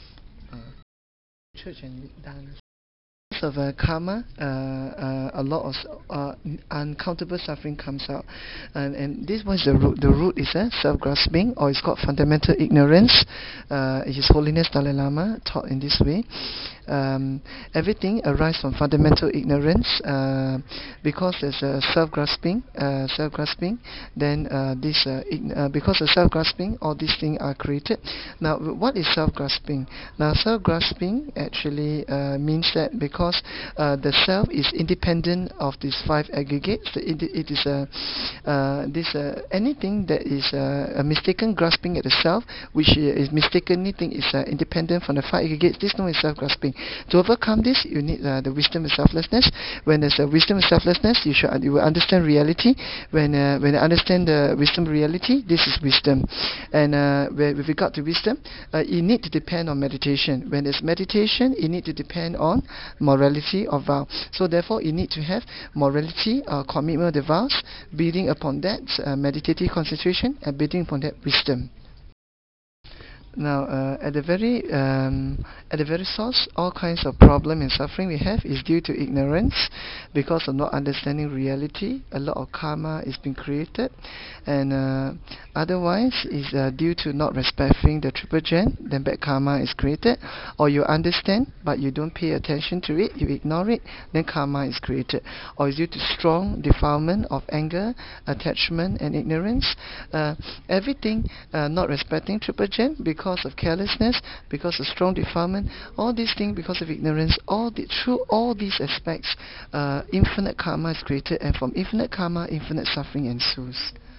Church and dance. Of uh, karma, uh, uh, a lot of uh, uncountable suffering comes out, and, and this was the root. The root is uh, self-grasping, or it's called fundamental ignorance. Uh, His Holiness Dalai Lama taught in this way. Um, everything arises from fundamental ignorance, uh, because there's uh, self-grasping, uh, self-grasping. Then uh, this, uh, uh, because of self-grasping, all these things are created. Now, what is self-grasping? Now, self-grasping actually uh, means that because uh, the self is independent of these five aggregates, the indi it is a uh, uh, this uh, anything that is uh, a mistaken grasping at the self, which is mistakenly think is uh, independent from the five aggregates. This known as self-grasping. To overcome this, you need uh, the wisdom of selflessness. When there's a wisdom of selflessness, you should you will understand reality. When uh, when you understand the wisdom of reality, this is wisdom. And uh, with regard to wisdom, uh, you need to depend on meditation. When there's meditation, you need to depend on morality of vow. So therefore, you need to have morality, uh, commitment of the vows, building upon that uh, meditative concentration, and building upon that wisdom. Now, uh, at the very um, at the very source, all kinds of problem and suffering we have is due to ignorance, because of not understanding reality. A lot of karma is being created, and uh, otherwise is uh, due to not respecting the triple gem. Then bad karma is created, or you understand but you don't pay attention to it, you ignore it. Then karma is created, or is due to strong defilement of anger, attachment, and ignorance. Uh, everything uh, not respecting triple gem because Because of carelessness, because of strong defilement, all these things because of ignorance, all the, through all these aspects, uh, infinite karma is created, and from infinite karma, infinite suffering ensues.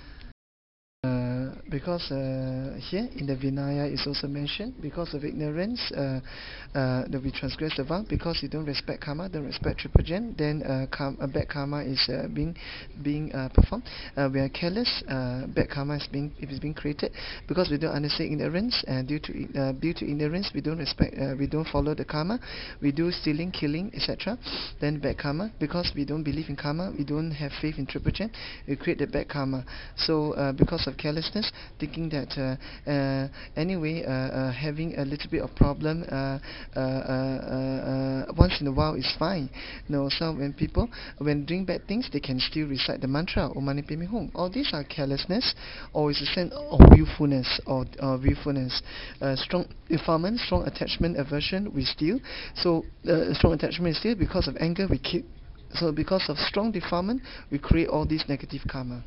Uh, because uh, here in the Vinaya is also mentioned, because of ignorance uh, uh, that we transgress the vow, because you don't respect karma, don't respect triple gem, then uh, karma, bad karma is uh, being being uh, performed. Uh, we are careless, uh, bad karma is being it is being created, because we don't understand ignorance, and due to uh, due to ignorance we don't respect, uh, we don't follow the karma, we do stealing, killing, et cetera. Then bad karma, because we don't believe in karma, we don't have faith in triple gem, we create the bad karma. So uh, because of carelessness, thinking that uh, uh, anyway, uh, uh, having a little bit of problem uh, uh, uh, uh, once in a while is fine. No, so when people, when doing bad things, they can still recite the mantra, Om Mani Padme Hum. All these are carelessness, or is a sense of willfulness, or uh, willfulness. Uh, strong defilement, strong attachment, aversion, we steal. So uh, strong attachment is still because of anger, we keep. So because of strong defilement, we create all these negative karma.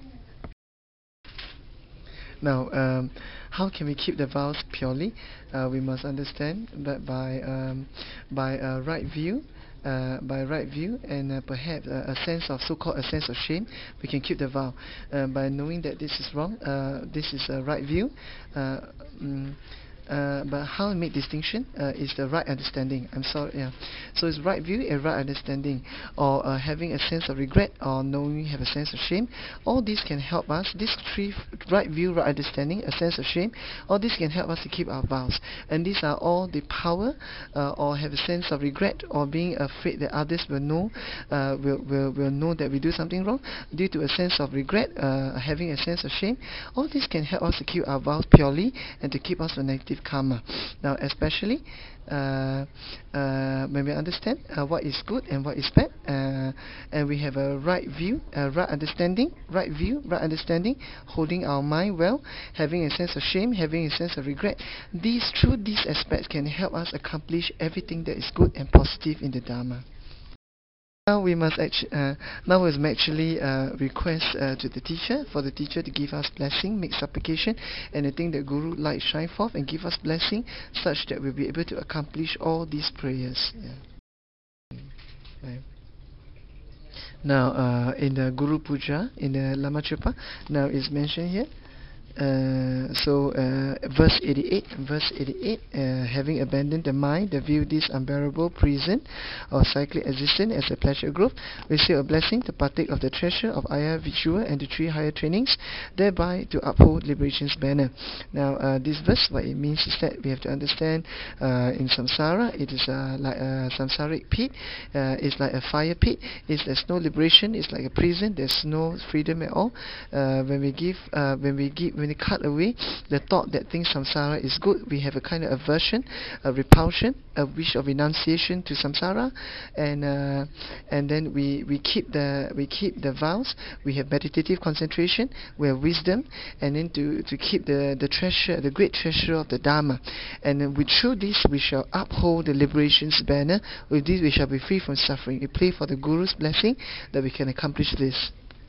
Now, um, how can we keep the vows purely? Uh, we must understand that by um, by a right view, uh, by right view, and uh, perhaps uh, a sense of so-called a sense of shame, we can keep the vow. Uh, by knowing that this is wrong, uh, this is a right view. Uh, mm, Uh, but how I make distinction uh, is the right understanding. I'm sorry, yeah. So it's right view and right understanding, or uh, having a sense of regret, or knowing you have a sense of shame. All these can help us. These three: f- right view, right understanding, a sense of shame. All these can help us to keep our vows. And these are all the power, uh, or have a sense of regret, or being afraid that others will know, uh, will, will will know that we do something wrong, due to a sense of regret, uh, having a sense of shame. All this can help us to keep our vows purely and to keep us from negative karma. Now, especially uh, uh, when we understand uh, what is good and what is bad, uh, and we have a right view, a right understanding, right view, right understanding, holding our mind well, having a sense of shame, having a sense of regret. These, through these aspects, can help us accomplish everything that is good and positive in the Dharma. Now we must actu- uh, now we must actually uh, request uh, to the teacher, for the teacher to give us blessing, make supplication, and I think the Guru light shine forth and give us blessing, such that we'll be able to accomplish all these prayers. Yeah. Right. Now, uh, in the Guru Puja, in the Lama Chöpa, now it's mentioned here. Uh, so uh, verse eighty-eight, verse eighty-eight, uh, having abandoned the mind, the view this unbearable prison or cyclic existence as a pleasure group, we seek a blessing to partake of the treasure of Ayya Vichua and the three higher trainings, thereby to uphold liberation's banner. Now uh, this verse, what it means is that we have to understand uh, in samsara, it is uh, like a samsaric pit, uh, it's like a fire pit, it's, there's no liberation, it's like a prison, there's no freedom at all. Uh, when we give, uh, when we give when we cut away the thought that things samsara is good, we have a kind of aversion, a repulsion, a wish of renunciation to samsara, and uh, and then we, we keep the we keep the vows, we have meditative concentration, we have wisdom, and then to, to keep the, the treasure, the great treasure of the Dharma. And then with, through this we shall uphold the liberation's banner. With this we shall be free from suffering. We pray for the Guru's blessing that we can accomplish this.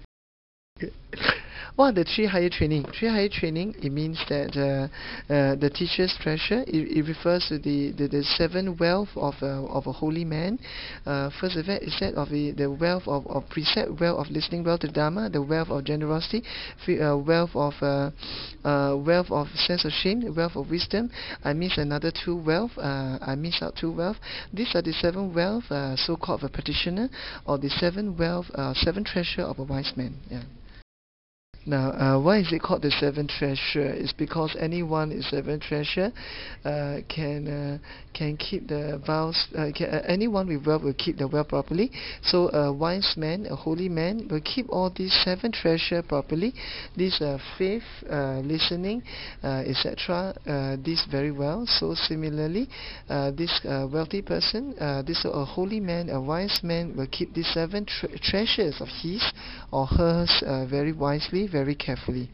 What are the three higher training? Three higher training, it means that uh, uh, the teacher's treasure, it, it refers to the, the, the seven wealth of, uh, of a holy man. Uh, first of all, is that of the, the wealth of, of precept, wealth of listening well to Dharma, the wealth of generosity, uh, wealth of uh, uh, wealth of sense of shame, wealth of wisdom. I miss another two wealth. Uh, I miss out two wealth. These are the seven wealth, uh, so-called of a practitioner, or the seven wealth, uh, seven treasure of a wise man. Yeah. Now, uh, why is it called the seven treasure? It's because anyone is seven treasure uh, can uh, can keep the vows. Uh, can, uh, anyone with wealth will keep the wealth properly. So, a wise man, a holy man, will keep all these seven treasure properly. This uh, faith, uh, listening, uh, et cetera. Uh, this very well. So, similarly, uh, this uh, wealthy person, uh, this a holy man, a wise man, will keep these seven tre- treasures of his or hers uh, very wisely, very carefully.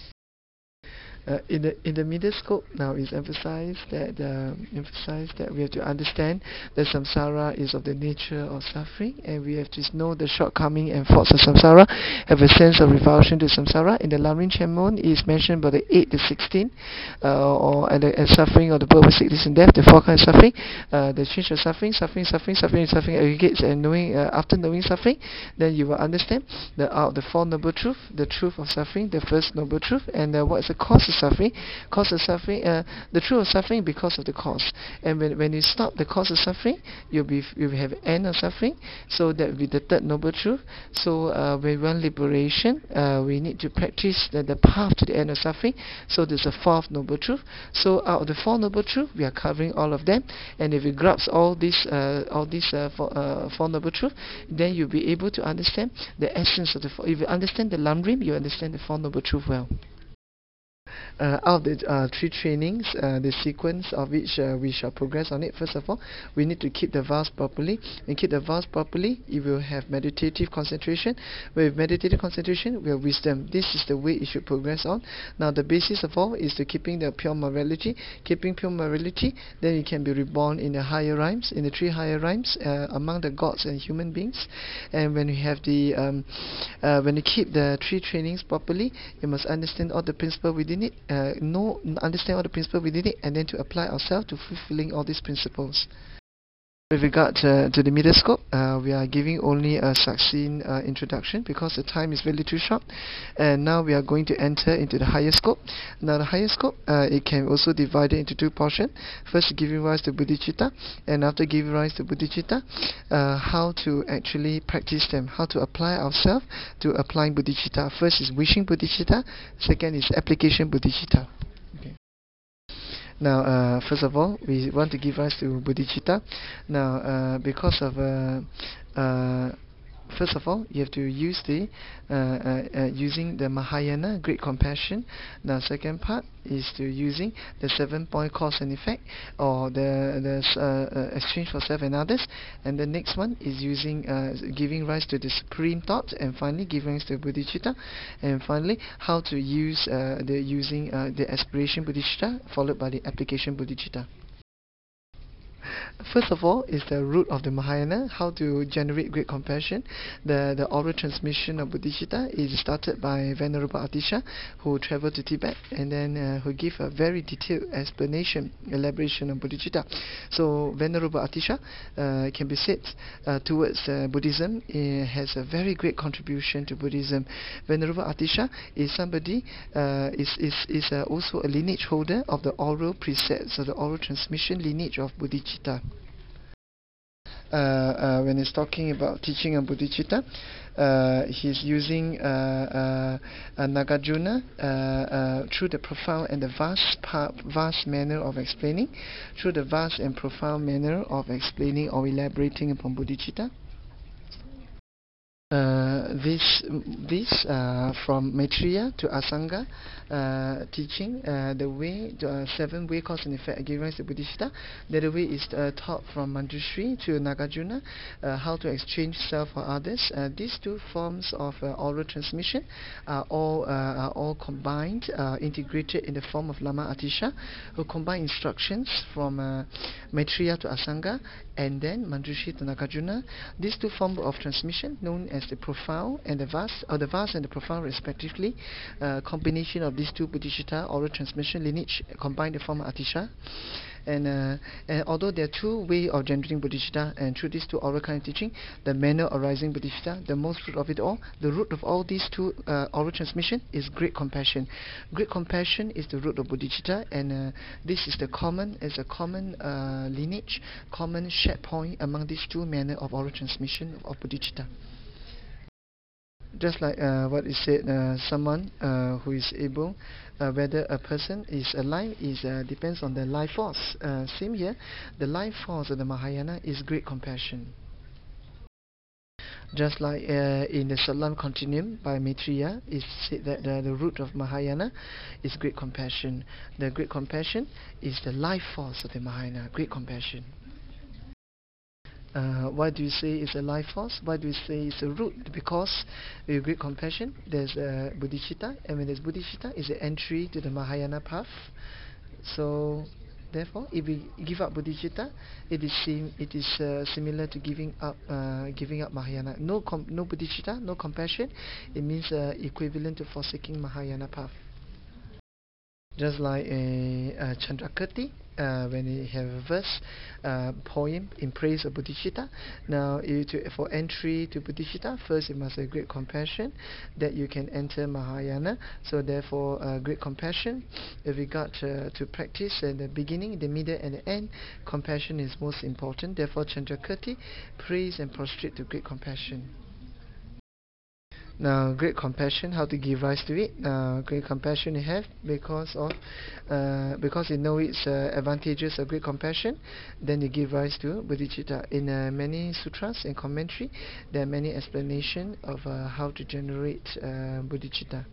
Uh, in the in the middle scope now is emphasized that uh, emphasized that we have to understand that samsara is of the nature of suffering, and we have to know the shortcoming and faults of samsara, have a sense of revulsion to samsara. In the Lamrim Chenmon, it is mentioned about the eight to sixteen, uh, or and the and suffering of the birth, sickness, and death, the four kinds of suffering, uh, the change of suffering, suffering, suffering, suffering, suffering aggregates, and knowing uh, after knowing suffering, then you will understand the uh, the four noble truth, the truth of suffering, the first noble truth, and uh, what is the cause of suffering. Cause of suffering, uh, the truth of suffering because of the cause. And when, when you stop the cause of suffering, you'll be you'll have end of suffering. So that will be the third noble truth. So uh, when we want liberation, uh, we need to practice the, the path to the end of suffering. So there's a fourth noble truth. So out of the four noble truths, we are covering all of them. And if we grasp all these uh, all these uh, four, uh, four noble truths, then you'll be able to understand the essence of the four. If you understand the Lamrim, you understand the four noble truths well. Uh, out of the uh, three trainings, uh, the sequence of which uh, we shall progress on it. First of all, we need to keep the vows properly. And keep the vows properly, you will have meditative concentration. With meditative concentration, we have wisdom. This is the way it should progress on. Now, the basis of all is to keeping the pure morality. Keeping pure morality, then you can be reborn in the higher realms, in the three higher realms, uh, among the gods and human beings. And when you have the, um, uh, when you keep the three trainings properly, you must understand all the principles within it. Uh, know, understand all the principles within it, and then to apply ourselves to fulfilling all these principles. With regard uh, to the meter scope, uh, we are giving only a succinct uh, introduction because the time is really too short. And now we are going to enter into the higher scope. Now the higher scope, uh, it can also divide it into two portions. First, giving rise to bodhicitta, and after giving rise to bodhicitta, uh, how to actually practice them, how to apply ourselves to applying bodhicitta. First is wishing bodhicitta, second is application bodhicitta. Now, uh, first of all, we want to give rise to bodhicitta. Now, uh, because of uh, uh, first of all, you have to use the uh, uh, uh, using the Mahayana great compassion. Now, second part is to using the seven point cause and effect, or the the uh, uh, exchange for self and others. And the next one is using uh, giving rise to the supreme thought, and finally giving rise to bodhicitta. And finally, how to use uh, the using uh, the aspiration bodhicitta, followed by the application bodhicitta. First of all is the root of the Mahayana, how to generate great compassion. The, the oral transmission of bodhicitta is started by Venerable Atisha, who traveled to Tibet and then uh, who gave a very detailed explanation, elaboration of bodhicitta. So Venerable Atisha uh, can be said uh, towards uh, Buddhism, it has a very great contribution to Buddhism. Venerable Atisha is somebody, uh, is, is, is uh, also a lineage holder of the oral precepts, or the oral transmission lineage of bodhicitta. Uh, uh, when he's talking about teaching on bodhicitta, uh, he's using uh, uh, uh, Nagarjuna uh, uh, through the profound and the vast, vast manner of explaining, through the vast and profound manner of explaining or elaborating upon bodhicitta. Uh, this this uh, from Maitreya to Asanga uh, teaching uh, the way, the uh, seven way cause and effect giving rise to bodhicitta. The other way is uh, taught from Manjushri to Nagarjuna, uh, how to exchange self for others. Uh, these two forms of uh, oral transmission are all uh, are all combined, uh, integrated in the form of Lama Atisha, who combine instructions from uh, Maitreya to Asanga and then Manjushri to Nagarjuna. These two forms of transmission, known as the profound and the vast, or the vast and the profound respectively, uh, combination of these two bodhicitta oral transmission lineage combine to form Atisha. And, uh, and although there are two ways of generating bodhicitta, and through these two oral kind of teaching, the manner of arising bodhicitta, the most root of it all, the root of all these two uh, oral transmission is great compassion. Great compassion is the root of bodhicitta, and uh, this is the common, is a common uh, lineage, common shared point among these two manner of oral transmission of bodhicitta. Just like uh, what is said, uh, someone uh, who is able, uh, whether a person is alive, is uh, depends on the life force. Uh, same here, the life force of the Mahayana is great compassion. Just like uh, in the Salam Continuum by Maitreya, it said that uh, the root of Mahayana is great compassion. The great compassion is the life force of the Mahayana, great compassion. Uh, why do you say it's a life force? Why do you say it's a root? Because with great compassion, there's uh, bodhicitta, and when there's bodhicitta, it's the entry to the Mahayana path. So, therefore, if we give up bodhicitta, it is sim it is uh, similar to giving up uh, giving up Mahayana. No com no bodhicitta, no compassion. It means uh, equivalent to forsaking Mahayana path. Just like a, a Chandrakirti, uh, when you have a verse, uh, poem in praise of bodhicitta. Now, you to, for entry to bodhicitta, first you must have great compassion, that you can enter Mahayana. So therefore, uh, great compassion. With regard uh, to practice, at the beginning, the middle, and the end, compassion is most important. Therefore, Chandrakirti, praise and prostrate to great compassion. Now, great compassion, how to give rise to it? Uh, great compassion you have because of uh, because you know its uh, advantages of great compassion, then you give rise to bodhicitta. In uh, many sutras and commentary, there are many explanations of uh, how to generate uh, bodhicitta.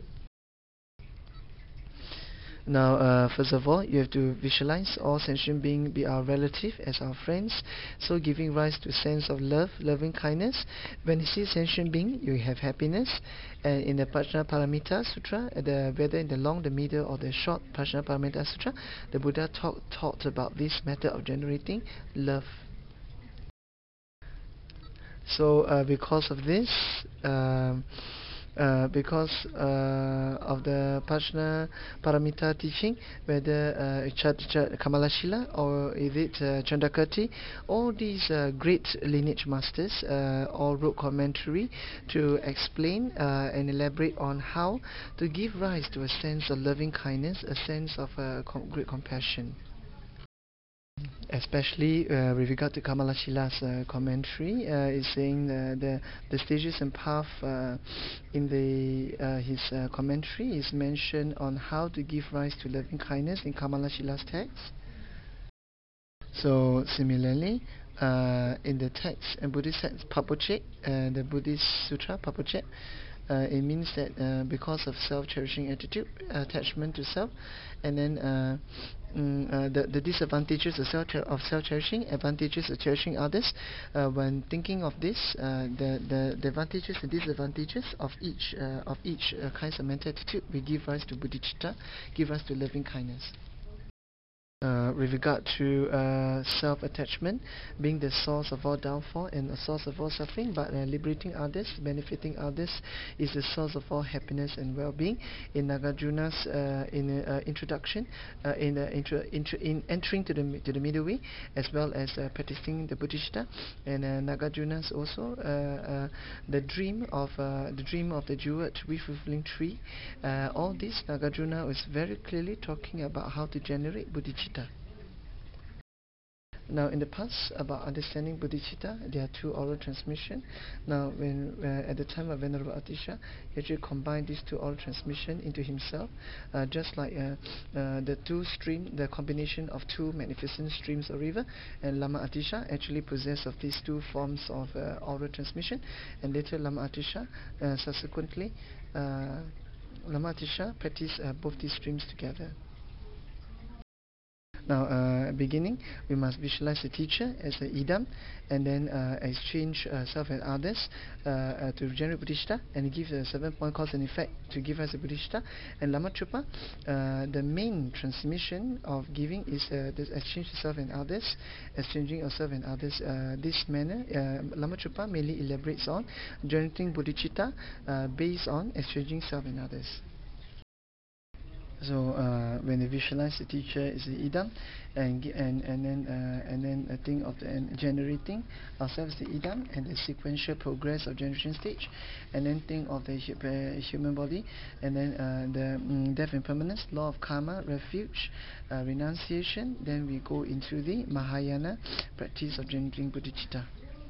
Now, uh, first of all, you have to visualize all sentient beings be our relative as our friends. So, giving rise to sense of love, loving kindness. When you see sentient being, you have happiness. And in the Prajnaparamita Sutra, the, whether in the long, the middle, or the short Prajnaparamita Sutra, the Buddha talk, taught about this method of generating love. So, uh, because of this, um, uh, because uh, of the Prajna Paramita teaching, whether uh, Ch- Ch- Kamalashila or is it uh, Chandrakirti, all these uh, great lineage masters uh, all wrote commentary to explain uh, and elaborate on how to give rise to a sense of loving kindness, a sense of uh, com- great compassion. Especially uh, with regard to Kamalashila's uh, commentary, uh, is saying uh, the the stages and path uh, in the uh, his uh, commentary is mentioned on how to give rise to loving kindness in Kamalashila's text. So similarly, uh, in the text, in Buddhist text Papoche, uh, the Buddhist sutra Papoche, uh, it means that uh, because of self-cherishing attitude, attachment to self, and then uh, mm, uh, the, the disadvantages of, self of self-cherishing, advantages of cherishing others. Uh, when thinking of this, uh, the, the, the advantages and disadvantages of each uh, of each uh, kinds of mental attitude, we give rise to bodhicitta, give rise to loving kindness. Uh, with regard to uh, self-attachment being the source of all downfall and the source of all suffering, but uh, liberating others, benefiting others is the source of all happiness and well-being. In Nagarjuna's uh, in uh, introduction, uh, in, uh, intro, intro, in entering to the to the middle way, as well as uh, practicing the bodhicitta, and uh, Nagarjuna's also uh, uh, the dream of uh, the dream of the jeweled tree, tree. Uh, all this Nagarjuna was very clearly talking about how to generate bodhicitta. Now, in the past, about understanding bodhicitta, there are two oral transmission. Now, when uh, at the time of Venerable Atisha, he actually combined these two oral transmission into himself, uh, just like uh, uh, the two stream, the combination of two magnificent streams of river. And Lama Atisha actually possessed of these two forms of uh, oral transmission, and later Lama Atisha uh, subsequently uh, Lama Atisha practiced uh, both these streams together. Now, uh, beginning, we must visualize the teacher as the idam, and then uh, exchange uh, self and others uh, uh, to generate bodhicitta, and give the seven-point cause and effect to give us the bodhicitta. And Lama Chupa, uh, the main transmission of giving is uh, the exchange of self and others, exchanging of self and others. Uh, this manner, uh, Lama Chupa mainly elaborates on generating bodhicitta uh, based on exchanging self and others. So uh, when you visualize the teacher is the idam, and and and then uh, and then uh, think of the and generating ourselves the idam and the sequential progress of generation stage, and then think of the hu- uh, human body, and then uh, the um, death impermanence, law of karma, refuge, uh, renunciation. Then we go into the Mahayana practice of generating bodhicitta.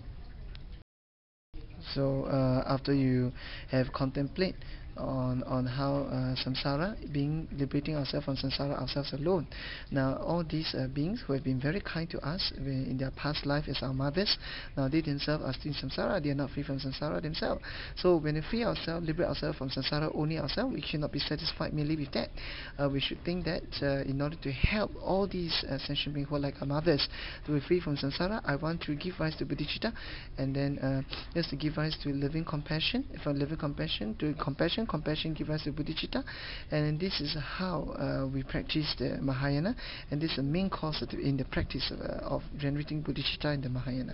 So uh, after you have contemplate on on how uh, samsara, being liberating ourselves from samsara ourselves alone. Now all these uh, beings who have been very kind to us in their past life as our mothers, now they themselves are still in samsara, they are not free from samsara themselves. So when we free ourselves, liberate ourselves from samsara only ourselves, we should not be satisfied merely with that. Uh, we should think that uh, in order to help all these uh, sentient beings who are like our mothers to be free from samsara, I want to give rise to bodhicitta, and then uh, just to give rise to living compassion, from living compassion to compassion, compassion give rise to bodhicitta, and this is how uh, we practice the Mahayana, and this is the main cause of the, in the practice of, uh, of generating bodhicitta in the Mahayana.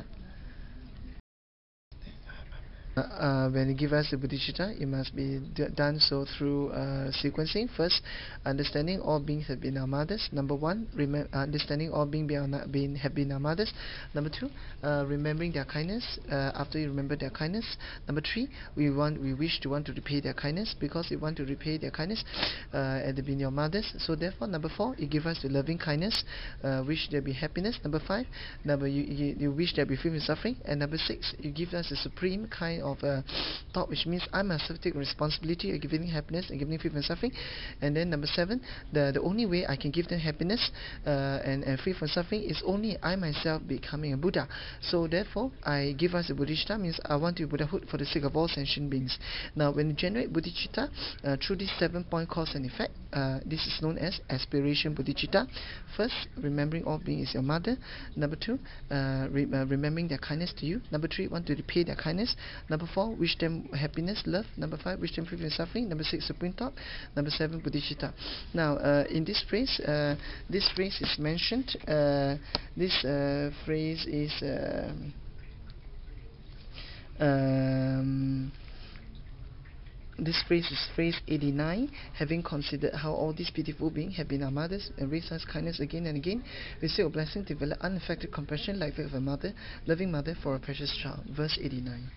Uh, uh, when you give us the bodhicitta, it must be d- done so through uh, sequencing. First, understanding all beings have been our mothers. Number one, remem- understanding all beings be our been, have been our mothers. Number two, uh, remembering their kindness. Uh, after you remember their kindness. Number three, we want, we wish to want to repay their kindness, because we want to repay their kindness, uh, and they've been your mothers. So therefore, number four, you give us the loving kindness, uh, wish there be happiness. Number five, number you, you, you wish there be free from suffering. And number six, you give us the supreme kind of uh, thought, which means I myself take responsibility of giving happiness and giving free from suffering. And then number seven, the the only way I can give them happiness uh, and, and free from suffering is only I myself becoming a Buddha. So therefore, I give us the bodhicitta, means I want to be Buddhahood for the sake of all sentient beings. Now, when you generate bodhicitta uh, through this seven-point cause and effect, uh, this is known as aspiration bodhicitta. First, remembering all beings is your mother. Number two, uh, re- uh, remembering their kindness to you. Number three, want to repay their kindness. Number four, wish them happiness, love. Number five, wish them free from suffering. Number six, supreme thought. Number seven, bodhicitta. Now, uh, in this phrase, uh, this phrase is mentioned. Uh, this uh, phrase is uh, um, this phrase is phrase eighty-nine. Having considered how all these beautiful beings have been our mothers and raised us kindness again and again, we seek a blessing to develop unaffected compassion like that of a mother, loving mother for a precious child. Verse eighty-nine.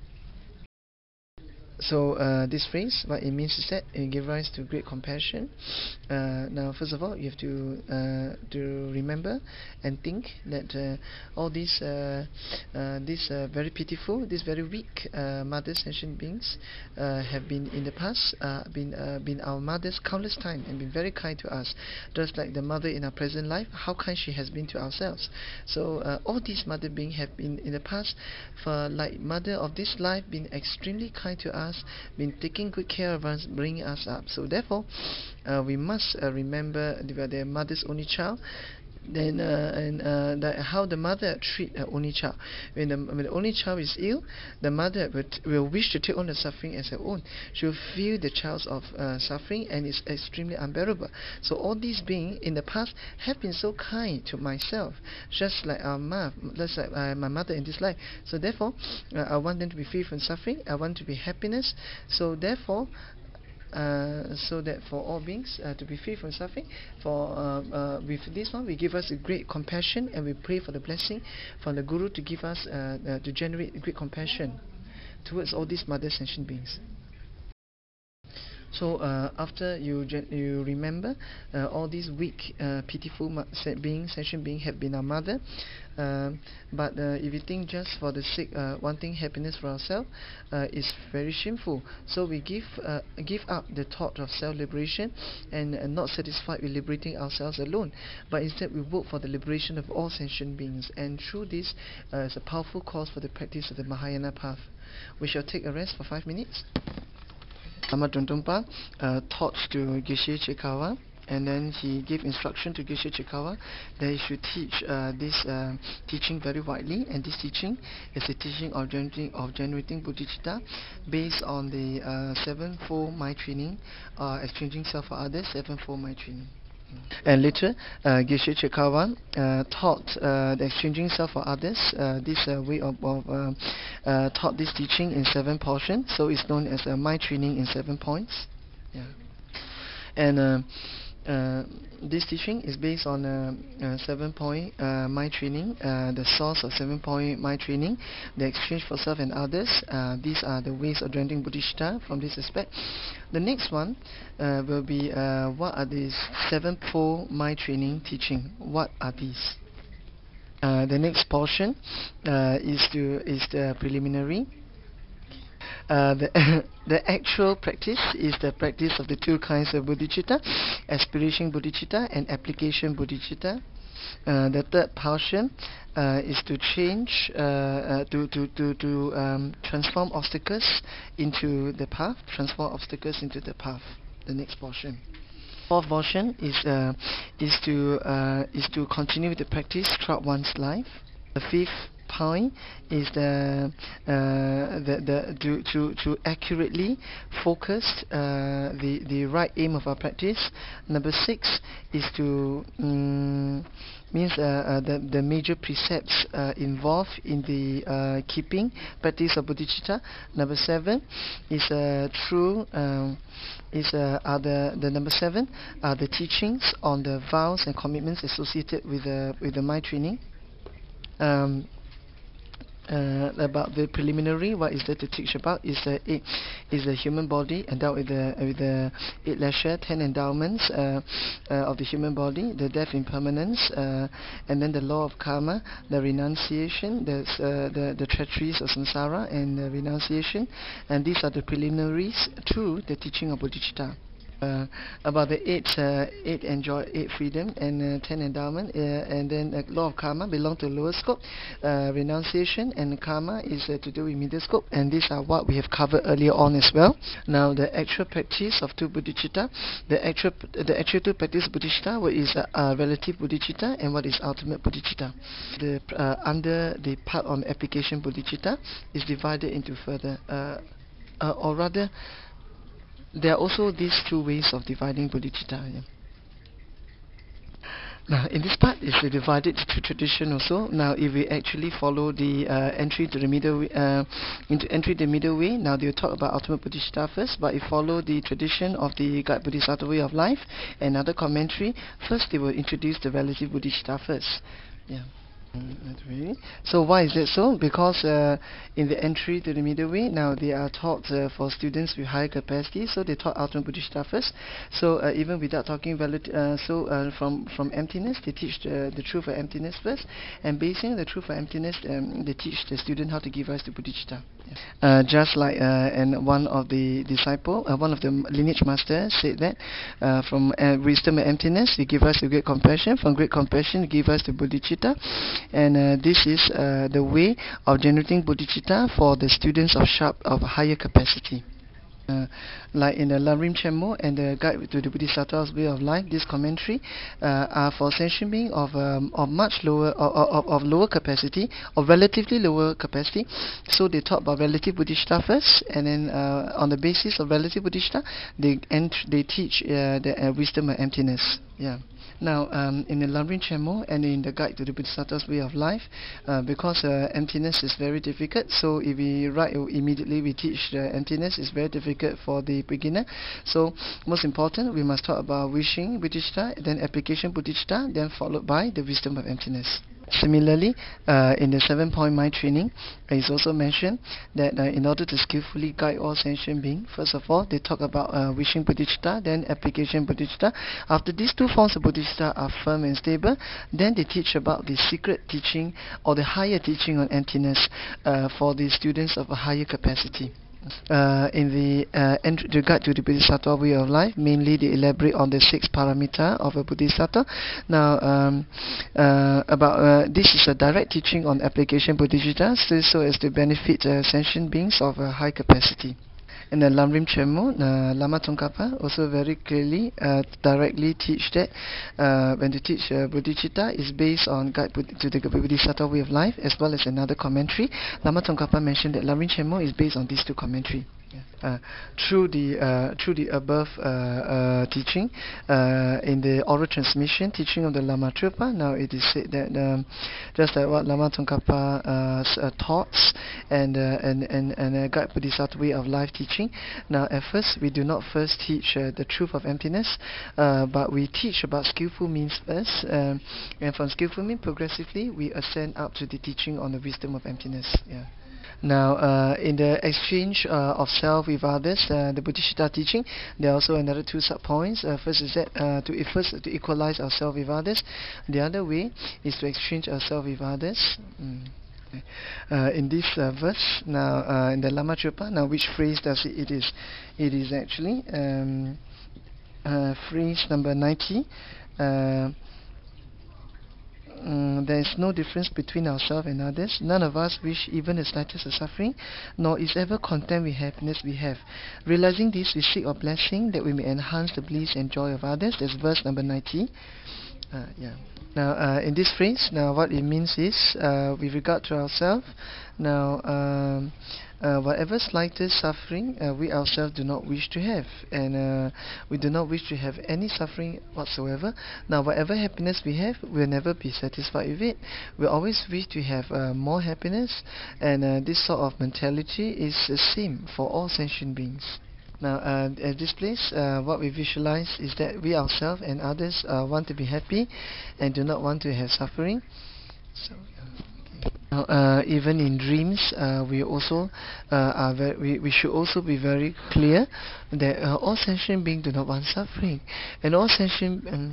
So uh, this phrase, what it means is that it gives rise to great compassion. Uh, now, first of all, you have to uh, to remember and think that uh, all these uh, uh, these uh, very pitiful, these very weak uh, mothers, sentient beings, uh, have been in the past uh, been uh, been our mothers countless times and been very kind to us, just like the mother in our present life, how kind she has been to ourselves. So uh, all these mother beings have been in the past, for like mother of this life, been extremely kind to us, been taking good care of us, bringing us up. So therefore, uh, we must uh, remember we are their mother's only child. Then uh, and uh, the, how the mother treat her only child. When the, when the only child is ill, the mother will, t will wish to take on the suffering as her own. She will feel the child's of uh, suffering, and it's extremely unbearable. So all these beings in the past have been so kind to myself, just like our mom, just like uh, my mother in this life. So therefore, uh, I want them to be free from suffering. I want to be happiness. So therefore, Uh, so that for all beings uh, to be free from suffering, for uh, uh, with this one we give us a great compassion, and we pray for the blessing from the Guru to give us uh, uh, to generate great compassion towards all these mother sentient beings. So uh, after you you remember uh, all these weak, uh, pitiful beings, sentient beings have been our mother, uh, but uh, if you think just for the sake uh, wanting happiness for ourselves, uh, is very shameful. So we give uh, give up the thought of self-liberation and uh, not satisfied with liberating ourselves alone, but instead we work for the liberation of all sentient beings. And through this, uh, is a powerful cause for the practice of the Mahayana path. We shall take a rest for five minutes. Lama Druntumpa uh, taught to Geshe Chekawa, and then he gave instruction to Geshe Chekawa that he should teach uh, this uh, teaching very widely, and this teaching is the teaching of generating, of generating bodhicitta based on the uh, sevenfold mind training, uh, exchanging self for others, sevenfold mind training. And later, uh, Geshe Chekawa uh, taught uh, the exchanging self for others. Uh, this uh, way of, of uh, uh, taught this teaching in seven portions, so it's known as uh, mind training in seven points. Yeah. And uh, uh, this teaching is based on uh, uh, seven point uh, mind training, uh, the source of seven point mind training, the exchange for self and others. Uh, these are the ways of generating bodhicitta from this aspect. The next one uh, will be uh, what are these sevenfold mind training teaching? What are these? Uh, the next portion uh, is to is the preliminary. Uh, the, the actual practice is the practice of the two kinds of bodhicitta, aspiration bodhicitta and application bodhicitta. Uh, the third portion uh, is to change, uh, uh, to, to, to, to um, transform obstacles into the path, transform obstacles into the path, the next portion. Fourth portion is, uh, is, to, uh, is to continue the practice throughout one's life. The fifth point is the, uh, the, the to, to, to accurately focus uh, the, the right aim of our practice. Number six is to um, means uh, uh, the, the major precepts uh, involved in the uh, keeping practice of bodhicitta. Number seven is uh, true um, is uh, are the, the number seven are the teachings on the vows and commitments associated with the with the mind training. Um, Uh, about the preliminary, what is there to teach about is the eight, is the human body endowed with the with the eight lesser, ten endowments uh, uh, of the human body, the death impermanence, uh, and then the law of karma, the renunciation, the uh, the the treacheries of samsara, and the renunciation, and these are the preliminaries to the teaching of bodhicitta. Uh, about the eight, uh, eight enjoy, eight freedom, and uh, ten endowment, uh, and then uh, law of karma belong to lower scope. Uh, renunciation and karma is uh, to do with middle scope, and these are what we have covered earlier on as well. Now, the actual practice of two bodhicitta, the actual, the actual two practice bodhicitta, what is uh, uh, relative bodhicitta and what is ultimate bodhicitta. The uh, under the part on application bodhicitta is divided into further, uh, uh, or rather. There are also these two ways of dividing bodhicitta. Yeah. Now, in this part, it's divided into tradition also. Now, if we actually follow the uh, entry to the middle, way, uh, into entry the middle way, now they'll talk about ultimate Bodhisattva first, but if follow the tradition of the Guide Bodhisattva way of life, another commentary, first they will introduce the relative Bodhisattva first. Yeah. Mm, So why is that so? Because uh, in the entry to the middle way, now they are taught uh, for students with higher capacity, so they taught ultimate Bodhisattva first. So uh, even without talking valid, uh, so uh, from from emptiness, they teach the, the truth of emptiness first, and basing the truth of emptiness, um, they teach the student how to give rise to Bodhicitta. Uh, just like uh, and one of the disciple, uh, one of the lineage masters said that uh, from uh, wisdom and emptiness, we give us to great compassion. From great compassion, give us to bodhicitta, and uh, this is uh, the way of generating bodhicitta for the students of sharp of higher capacity. Uh, like in the Lamrim Chenmo and the Guide to the Bodhisattva's Way of Life, this commentary uh, are for sentient beings of um, of much lower of, of, of lower capacity, of relatively lower capacity. So they talk about relative Bodhisattva first, and then uh, on the basis of relative Bodhisattva, they ent- they teach uh, the uh, wisdom and emptiness. Yeah. Now, um, in the Lamrim Chenmo and in the Guide to the Bodhisattva's Way of Life, uh, because uh, emptiness is very difficult, so if we write immediately, we teach the emptiness is very difficult for the beginner. So, most important, we must talk about wishing bodhicitta, then application bodhicitta, then followed by the wisdom of emptiness. Similarly, uh, in the seven-point mind training, it is also mentioned that uh, in order to skillfully guide all sentient beings, first of all, they talk about uh, wishing bodhicitta, then application bodhicitta. After these two forms of bodhicitta are firm and stable, then they teach about the secret teaching or the higher teaching on emptiness uh, for the students of a higher capacity. Uh, in the uh, ent- the Guide to the Bodhisattva Way of Life, mainly they elaborate on the six paramita of a Bodhisattva. Now, um, uh, about uh, this is a direct teaching on application bodhicitta, so, so as to benefit uh, sentient beings of a high capacity. In the Lamrim Chenmo, uh, Lama Tsongkhapa also very clearly uh, directly teach that uh, when they teach uh, bodhicitta is based on Guide to the Bodhisattva Way of Life, as well as another commentary. Lama Tsongkhapa mentioned that Lamrim Chenmo is based on these two commentary. Uh, through the uh, through the above uh, uh, teaching uh, in the oral transmission teaching of the Lama Trulpa, now it is said that um, just like what Lama Tsongkhapa uh, uh, taught and uh, and and and uh, Guide Bodhisattva Way of Life teaching. Now, at first we do not first teach uh, the truth of emptiness, uh, but we teach about skillful means first, um, and from skillful means progressively we ascend up to the teaching on the wisdom of emptiness. Yeah. Now, uh, in the exchange uh, of self with others, uh, the Bodhicitta teaching, there are also another two sub-points. Uh, first is that uh, to first to equalize ourselves with others. The other way is to exchange ourselves with others. Mm. Uh, in this uh, verse, now uh, in the Lama Trulpa, now which phrase does it, it is? It is actually um, uh, phrase number ninety. Uh, Mm, there is no difference between ourselves and others. None of us wish even the slightest of suffering, nor is ever content with happiness we have. Realizing this, we seek a blessing that we may enhance the bliss and joy of others. That's verse number ninety. Uh, yeah. Now, uh, in this phrase, now what it means is, uh, with regard to ourselves, now, um, uh, whatever slightest suffering uh, we ourselves do not wish to have, and uh, we do not wish to have any suffering whatsoever. Now, whatever happiness we have, we'll never be satisfied with it. We always wish to have uh, more happiness, and uh, this sort of mentality is the same for all sentient beings. Now, uh, at this place, uh, what we visualize is that we ourselves and others uh, want to be happy and do not want to have suffering. So, okay. Now, uh, even in dreams, uh, we also uh, are very, we, we should also be very clear that uh, all sentient beings do not want suffering, and all sentient um,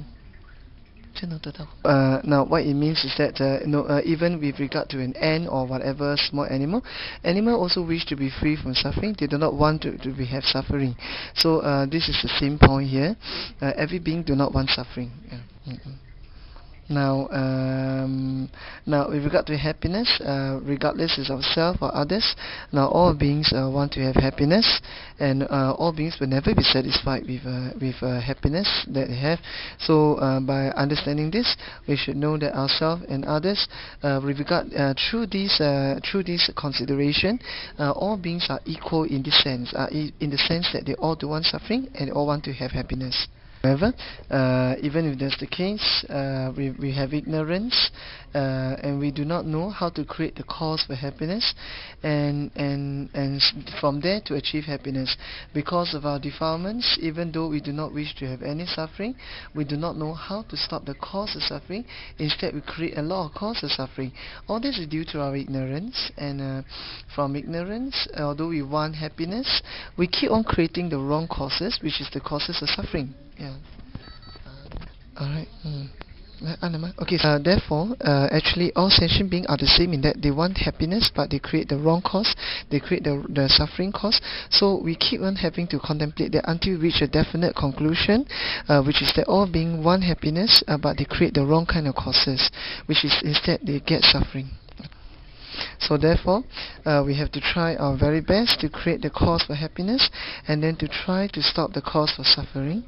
Uh, now, what it means is that uh, you know, uh, even with regard to an ant or whatever small animal, animal also wish to be free from suffering. They do not want to, to be have suffering. So uh, this is the same point here. Uh, every being do not want suffering. Yeah. Mm-hmm. Now, um, now with regard to happiness, uh, regardless of self or others, now all beings uh, want to have happiness, and uh, all beings will never be satisfied with uh, with uh, happiness that they have. So, uh, by understanding this, we should know that ourselves and others, uh, with regard uh, through this uh, through this consideration, uh, all beings are equal in this sense, uh, in the sense that they all do want suffering and they all want to have happiness. However, uh, even if that's the case, uh, we, we have ignorance, uh, and we do not know how to create the cause for happiness, and, and, and from there to achieve happiness. Because of our defilements, even though we do not wish to have any suffering, we do not know how to stop the cause of suffering. Instead, we create a lot of cause of suffering. All this is due to our ignorance, and uh, from ignorance, although we want happiness, we keep on creating the wrong causes, which is the causes of suffering. Yeah. Uh, Alright. Mm. Okay, uh, therefore, uh, actually all sentient beings are the same in that they want happiness, but they create the wrong cause, they create the, the suffering cause. So we keep on having to contemplate that until we reach a definite conclusion, uh, which is that all beings want happiness, uh, but they create the wrong kind of causes, which is instead they get suffering. So therefore, uh, we have to try our very best to create the cause for happiness, and then to try to stop the cause for suffering.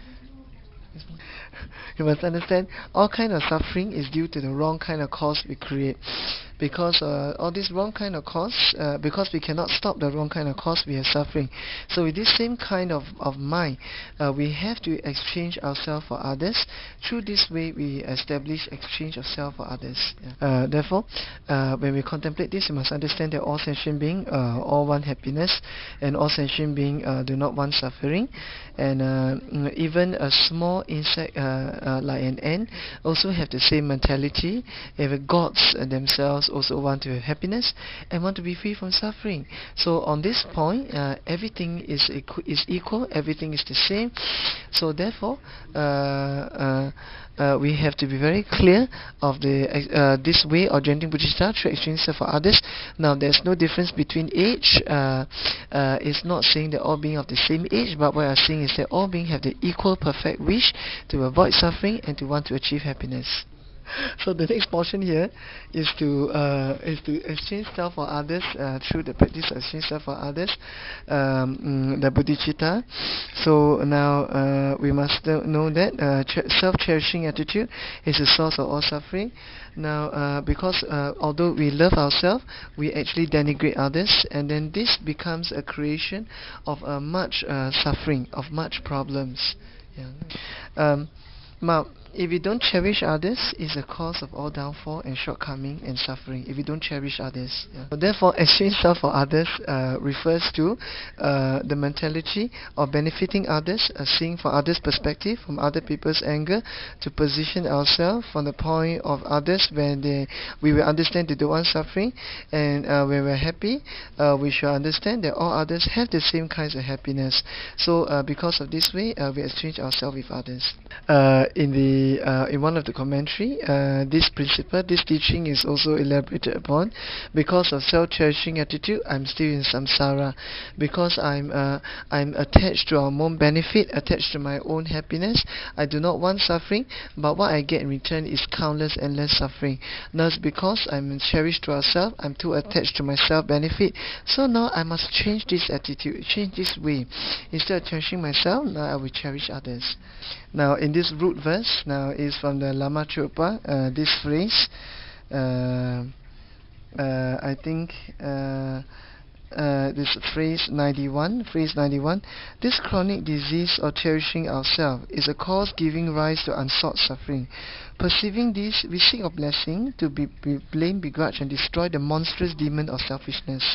You must understand, all kind of suffering is due to the wrong kind of cause we create. Because uh, all this wrong kind of cause, uh, because we cannot stop the wrong kind of cause, we are suffering. So with this same kind of, of mind, uh, we have to exchange ourselves for others. Through this way, we establish exchange of self for others. Yeah. Uh, therefore, uh, when we contemplate this, we must understand that all sentient beings uh, all want happiness, and all sentient beings uh, do not want suffering. And uh, even a small insect uh, uh, like an ant also have the same mentality. If gods uh, themselves also want to have happiness and want to be free from suffering. So on this point, uh, everything is equ is equal, everything is the same. So therefore, uh, uh, uh, we have to be very clear of the uh, this way of chanting bodhicitta through exchange for others. Now there's no difference between age. Uh, uh, it's not saying that all beings of the same age, but what I'm saying is that all beings have the equal perfect wish to avoid suffering and to want to achieve happiness. So the next portion here is to uh, is to exchange self for others uh, through the practice of exchange self for others, um, mm, the bodhicitta. So now uh, we must know that uh, ch self-cherishing attitude is the source of all suffering. Now, uh, because uh, although we love ourselves, we actually denigrate others, and then this becomes a creation of uh, much uh, suffering, of much problems. Yeah. Um, now, if we don't cherish others, it's a cause of all downfall and shortcoming and suffering. If we don't cherish others, yeah. So therefore, exchange self for others uh, refers to uh, the mentality of benefiting others, uh, seeing from others' perspective, from other people's angle, to position ourselves from the point of others when they we will understand they don't want suffering, and uh, when we're happy, uh, we should understand that all others have the same kinds of happiness. So uh, because of this way, uh, we exchange ourselves with others. Uh, in the Uh, in one of the commentary, uh, this principle, this teaching is also elaborated upon. Because of self-cherishing attitude, I'm still in samsara. Because I'm uh, I'm attached to our own benefit, attached to my own happiness, I do not want suffering, but what I get in return is countless endless suffering. Thus, because I'm cherished to ourselves, I'm too attached to my self-benefit. So now I must change this attitude, change this way. Instead of cherishing myself, now I will cherish others. Now, in this root verse, now is from the Lama Chöpa, uh, this phrase, uh, uh, I think, uh, uh, this phrase ninety-one, phrase ninety-one, this chronic disease of cherishing ourselves is a cause giving rise to unsought suffering. Perceiving this, we seek a blessing to be, be blame, begrudge, and destroy the monstrous demon of selfishness.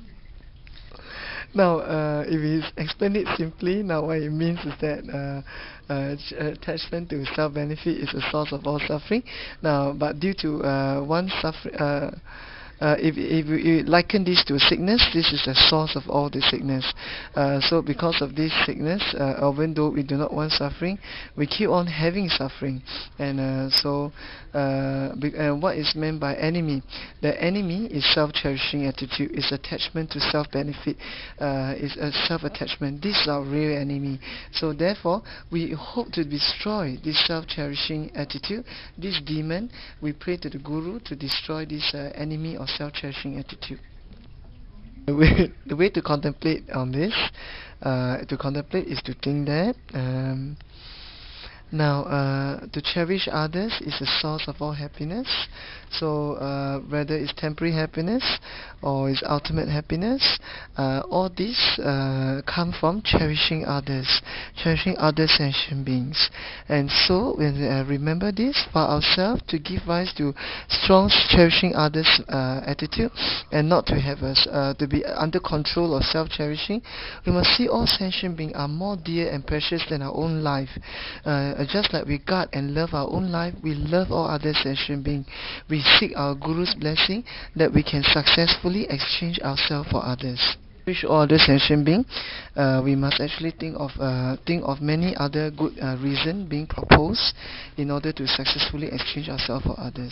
Now, uh, if we explain it simply, now what it means is that uh, uh, attachment to self-benefit is a source of all suffering. Now, but due to uh, one suffering, uh, uh, if, if we liken this to a sickness, this is the source of all the sickness. Uh, so because of this sickness, uh, even though we do not want suffering, we keep on having suffering. And uh, so uh, be, uh, what is meant by enemy? The enemy is self-cherishing attitude, is attachment to self-benefit, uh, is a self-attachment. This is our real enemy. So therefore, we hope to destroy this self-cherishing attitude, this demon. We pray to the Guru to destroy this uh, enemy of self-cherishing attitude. The way, the way to contemplate on this, uh, to contemplate is to think that um, Now, uh, to cherish others is the source of all happiness. So, uh, whether it's temporary happiness or it's ultimate happiness, uh, all these uh, come from cherishing others, cherishing other sentient beings. And so, when we uh, remember this for ourselves, to give rise to strong cherishing others uh, attitude, and not to have us uh, to be under control of self-cherishing, we must see all sentient beings are more dear and precious than our own life. Uh, just like we guard and love our own life, we love all other sentient beings. We seek our Guru's blessing that we can successfully exchange ourselves for others. Which all other sentient being, uh, we must actually think of uh, think of many other good uh, reasons being proposed in order to successfully exchange ourselves for others.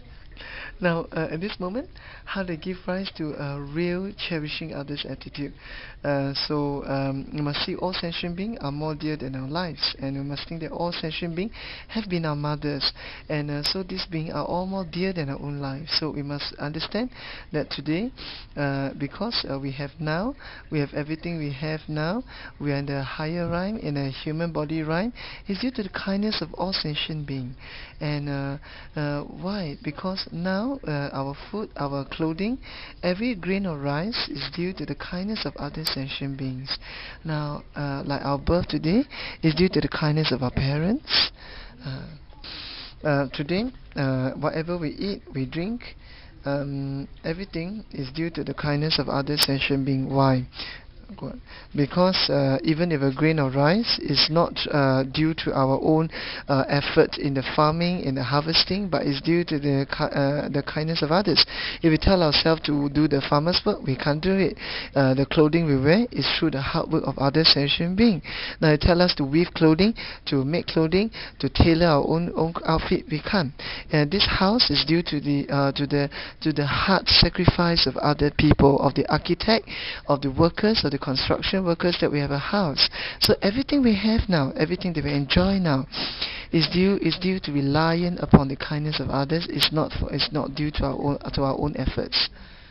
Now, uh, at this moment, how to give rise to a real cherishing others attitude. Uh, so, um, we must see all sentient beings are more dear than our lives, and we must think that all sentient beings have been our mothers, and uh, so these beings are all more dear than our own lives. So, we must understand that today, uh, because uh, we have now, we have everything we have now, we are in the higher realm, in a human body realm, is due to the kindness of all sentient beings. And uh, uh, why? Because now uh, our food, our clothing, every grain of rice is due to the kindness of other sentient beings. Now, uh, like our birth today is due to the kindness of our parents. Uh, uh, today, uh, whatever we eat, we drink, um, everything is due to the kindness of other sentient beings. Why? Because uh, even if a grain of rice is not uh, due to our own uh, effort in the farming, in the harvesting, but is due to the ki uh, the kindness of others. If we tell ourselves to do the farmer's work, we can't do it. Uh, the clothing we wear is through the hard work of other sentient beings. Now they tell us to weave clothing, to make clothing, to tailor our own own outfit, we can't. And this house is due to the uh, to the to the hard sacrifice of other people, of the architect, of the workers, of the construction workers, that we have a house. So everything we have now, everything that we enjoy now, is due is due to relying upon the kindness of others. It's not for, it's not due to our own to our own efforts.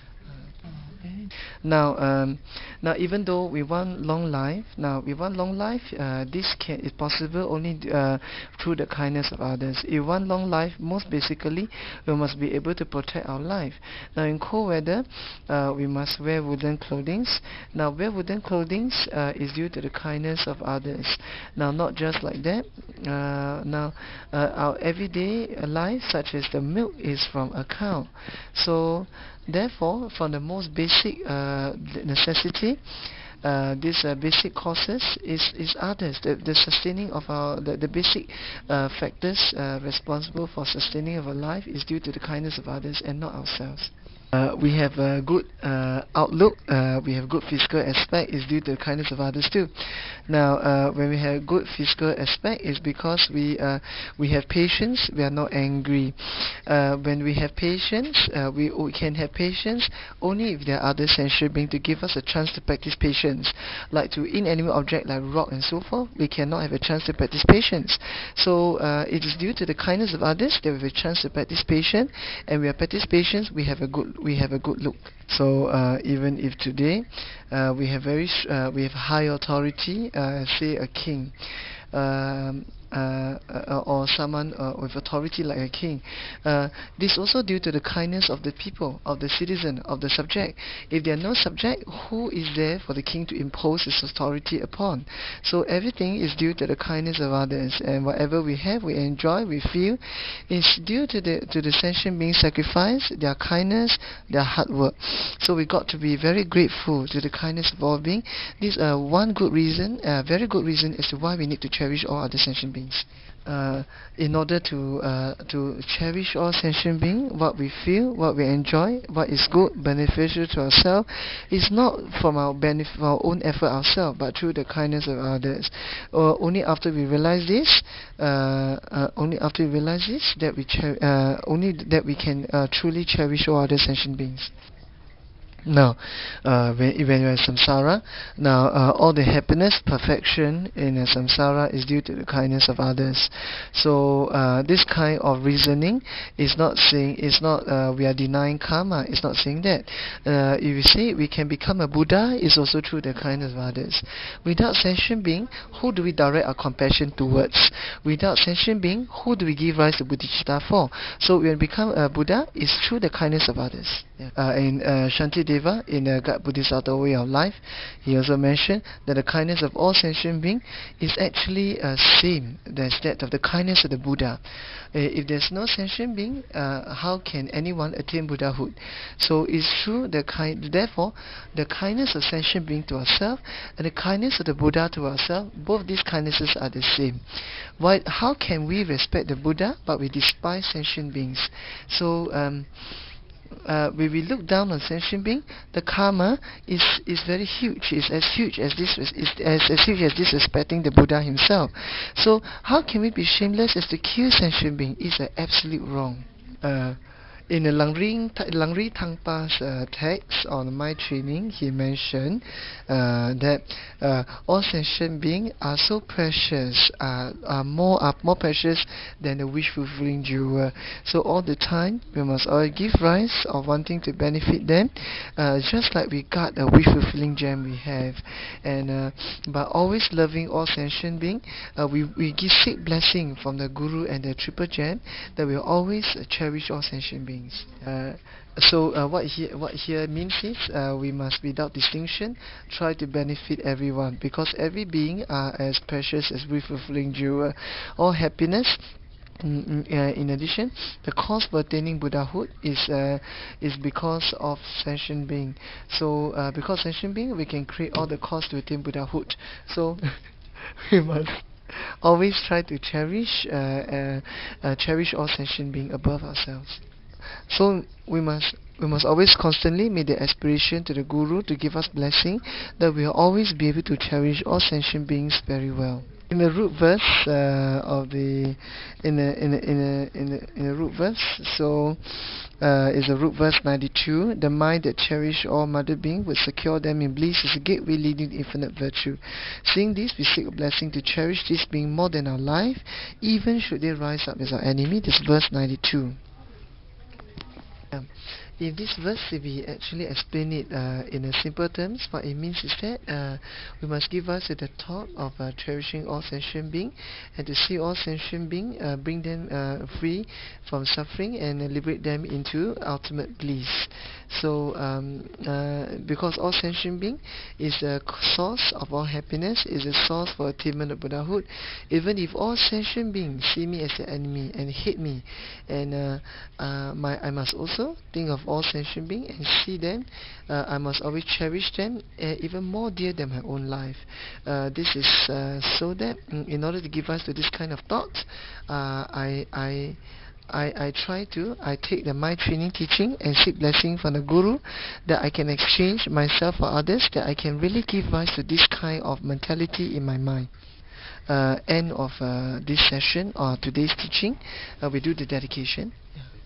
Now, um, now, even though we want long life, now we want long life. Uh, this can is possible only uh, through the kindness of others. If we want long life, most basically, we must be able to protect our life. Now, in cold weather, uh, we must wear woolen clothing. Now, wear woolen clothing uh, is due to the kindness of others. Now, not just like that. Uh, now, uh, our everyday life, such as the milk, is from a cow. So, therefore, from the most basic uh, necessity, uh, these uh, basic causes is, is others. The, the sustaining of our, the, the basic uh, factors uh, responsible for sustaining of our life is due to the kindness of others and not ourselves. Uh, we have a good uh, outlook, uh, we have good physical aspect is due to the kindness of others too. Now, uh, when we have good physical aspect, is because we uh, we have patience, we are not angry. Uh, when we have patience, uh, we, we can have patience only if there are other sentient beings to give us a chance to practice patience. Like to inanimate object like rock and so forth, we cannot have a chance to practice patience. So uh, it is due to the kindness of others that we have a chance to practice patience, and we have practice patience, we have a good we have a good look. So uh, even if today uh, we have very sh uh, we have high authority, uh, say a king, um, uh, uh, or someone uh, with authority like a king, uh, this is also due to the kindness of the people, of the citizen, of the subject. If there are no subject, who is there for the king to impose his authority upon? So everything is due to the kindness of others, and whatever we have, we enjoy, we feel, is due to the to the sentient being sacrifice, their kindness, their hard work. So we got to be very grateful to the kindness of all beings. This is uh, one good reason, a uh, very good reason as to why we need to cherish all other sentient beings. Uh, in order to uh, to cherish all sentient beings, what we feel, what we enjoy, what is good, beneficial to ourselves, is not from our benefit, our own effort ourselves, but through the kindness of others. Or only after we realize this, uh, uh, only after we realize this, that we cher uh, only that we can uh, truly cherish all other sentient beings. Now, uh, when, when you're in samsara, now uh, all the happiness, perfection in uh, samsara is due to the kindness of others. So uh, this kind of reasoning is not saying, is not uh, we are denying karma. It's not saying that. Uh, if you say we can become a Buddha, it's also through the kindness of others. Without sentient being, who do we direct our compassion towards? Without sentient being, who do we give rise to bodhicitta for? So when we become a Buddha, it's through the kindness of others. Yeah. Uh, in uh, Shantideva, in the God Buddhist Outer Way of Life, he also mentioned that the kindness of all sentient beings is actually uh, same as that of the kindness of the Buddha. Uh, if there's no sentient being, uh, how can anyone attain Buddhahood? So it's true, the kind, therefore, the kindness of sentient being to ourselves and the kindness of the Buddha to ourselves, both these kindnesses are the same. Why? How can we respect the Buddha but we despise sentient beings? So, um, Uh, when we look down on sentient being, the karma is is very huge. It's as huge as this is as, as huge as disrespecting the Buddha himself. So how can we be shameless as to kill sentient being? It's an absolute wrong. Uh, in the Langri Langri Tangpa's uh, text on my training, he mentioned uh, that uh, all sentient beings are so precious, uh, are more are more precious than the wish fulfilling jewel. So all the time we must always give rise of wanting to benefit them, uh, just like we got a wish fulfilling gem we have, and uh, by always loving all sentient beings, uh, we we give seek blessing from the Guru and the triple gem that we always uh, cherish all sentient beings. Uh, so uh, what here what here means is uh, we must without distinction try to benefit everyone, because every being are as precious as wish fulfilling jewel. All happiness. Mm, uh, in addition, the cause for attaining Buddhahood is uh, is because of sentient being. So uh, because sentient being, we can create all the cause to attain Buddhahood. So we must always try to cherish uh, uh, uh, cherish all sentient being above ourselves. So we must we must always constantly make the aspiration to the Guru to give us blessing, that we will always be able to cherish all sentient beings very well. In the root verse uh, of the in the in the in the in the, in the root verse, so uh, is the root verse ninety-two. The mind that cherish all mother beings will secure them in bliss is a gateway leading to infinite virtue. Seeing this, we seek a blessing to cherish this being more than our life, even should they rise up as our enemy. This is verse ninety-two. Yeah. In this verse, if we actually explain it uh, in a simple terms, what it means is that uh, we must give us the thought of uh, cherishing all sentient beings, and to see all sentient beings, uh, bring them uh, free from suffering and uh, liberate them into ultimate bliss. So, um, uh, because all sentient being is the source of all happiness, is the source for attainment of Buddhahood. Even if all sentient beings see me as an enemy and hate me, and uh, uh, my I must also think of all sentient beings and see them, uh, I must always cherish them uh, even more dear than my own life. Uh, this is uh, so that mm, in order to give us to this kind of thoughts, uh, I I I, I try to, I take the my training teaching and seek blessing from the Guru, that I can exchange myself for others, that I can really give rise to this kind of mentality in my mind. Uh, end of uh, this session or today's teaching, uh, we do the dedication. Yeah.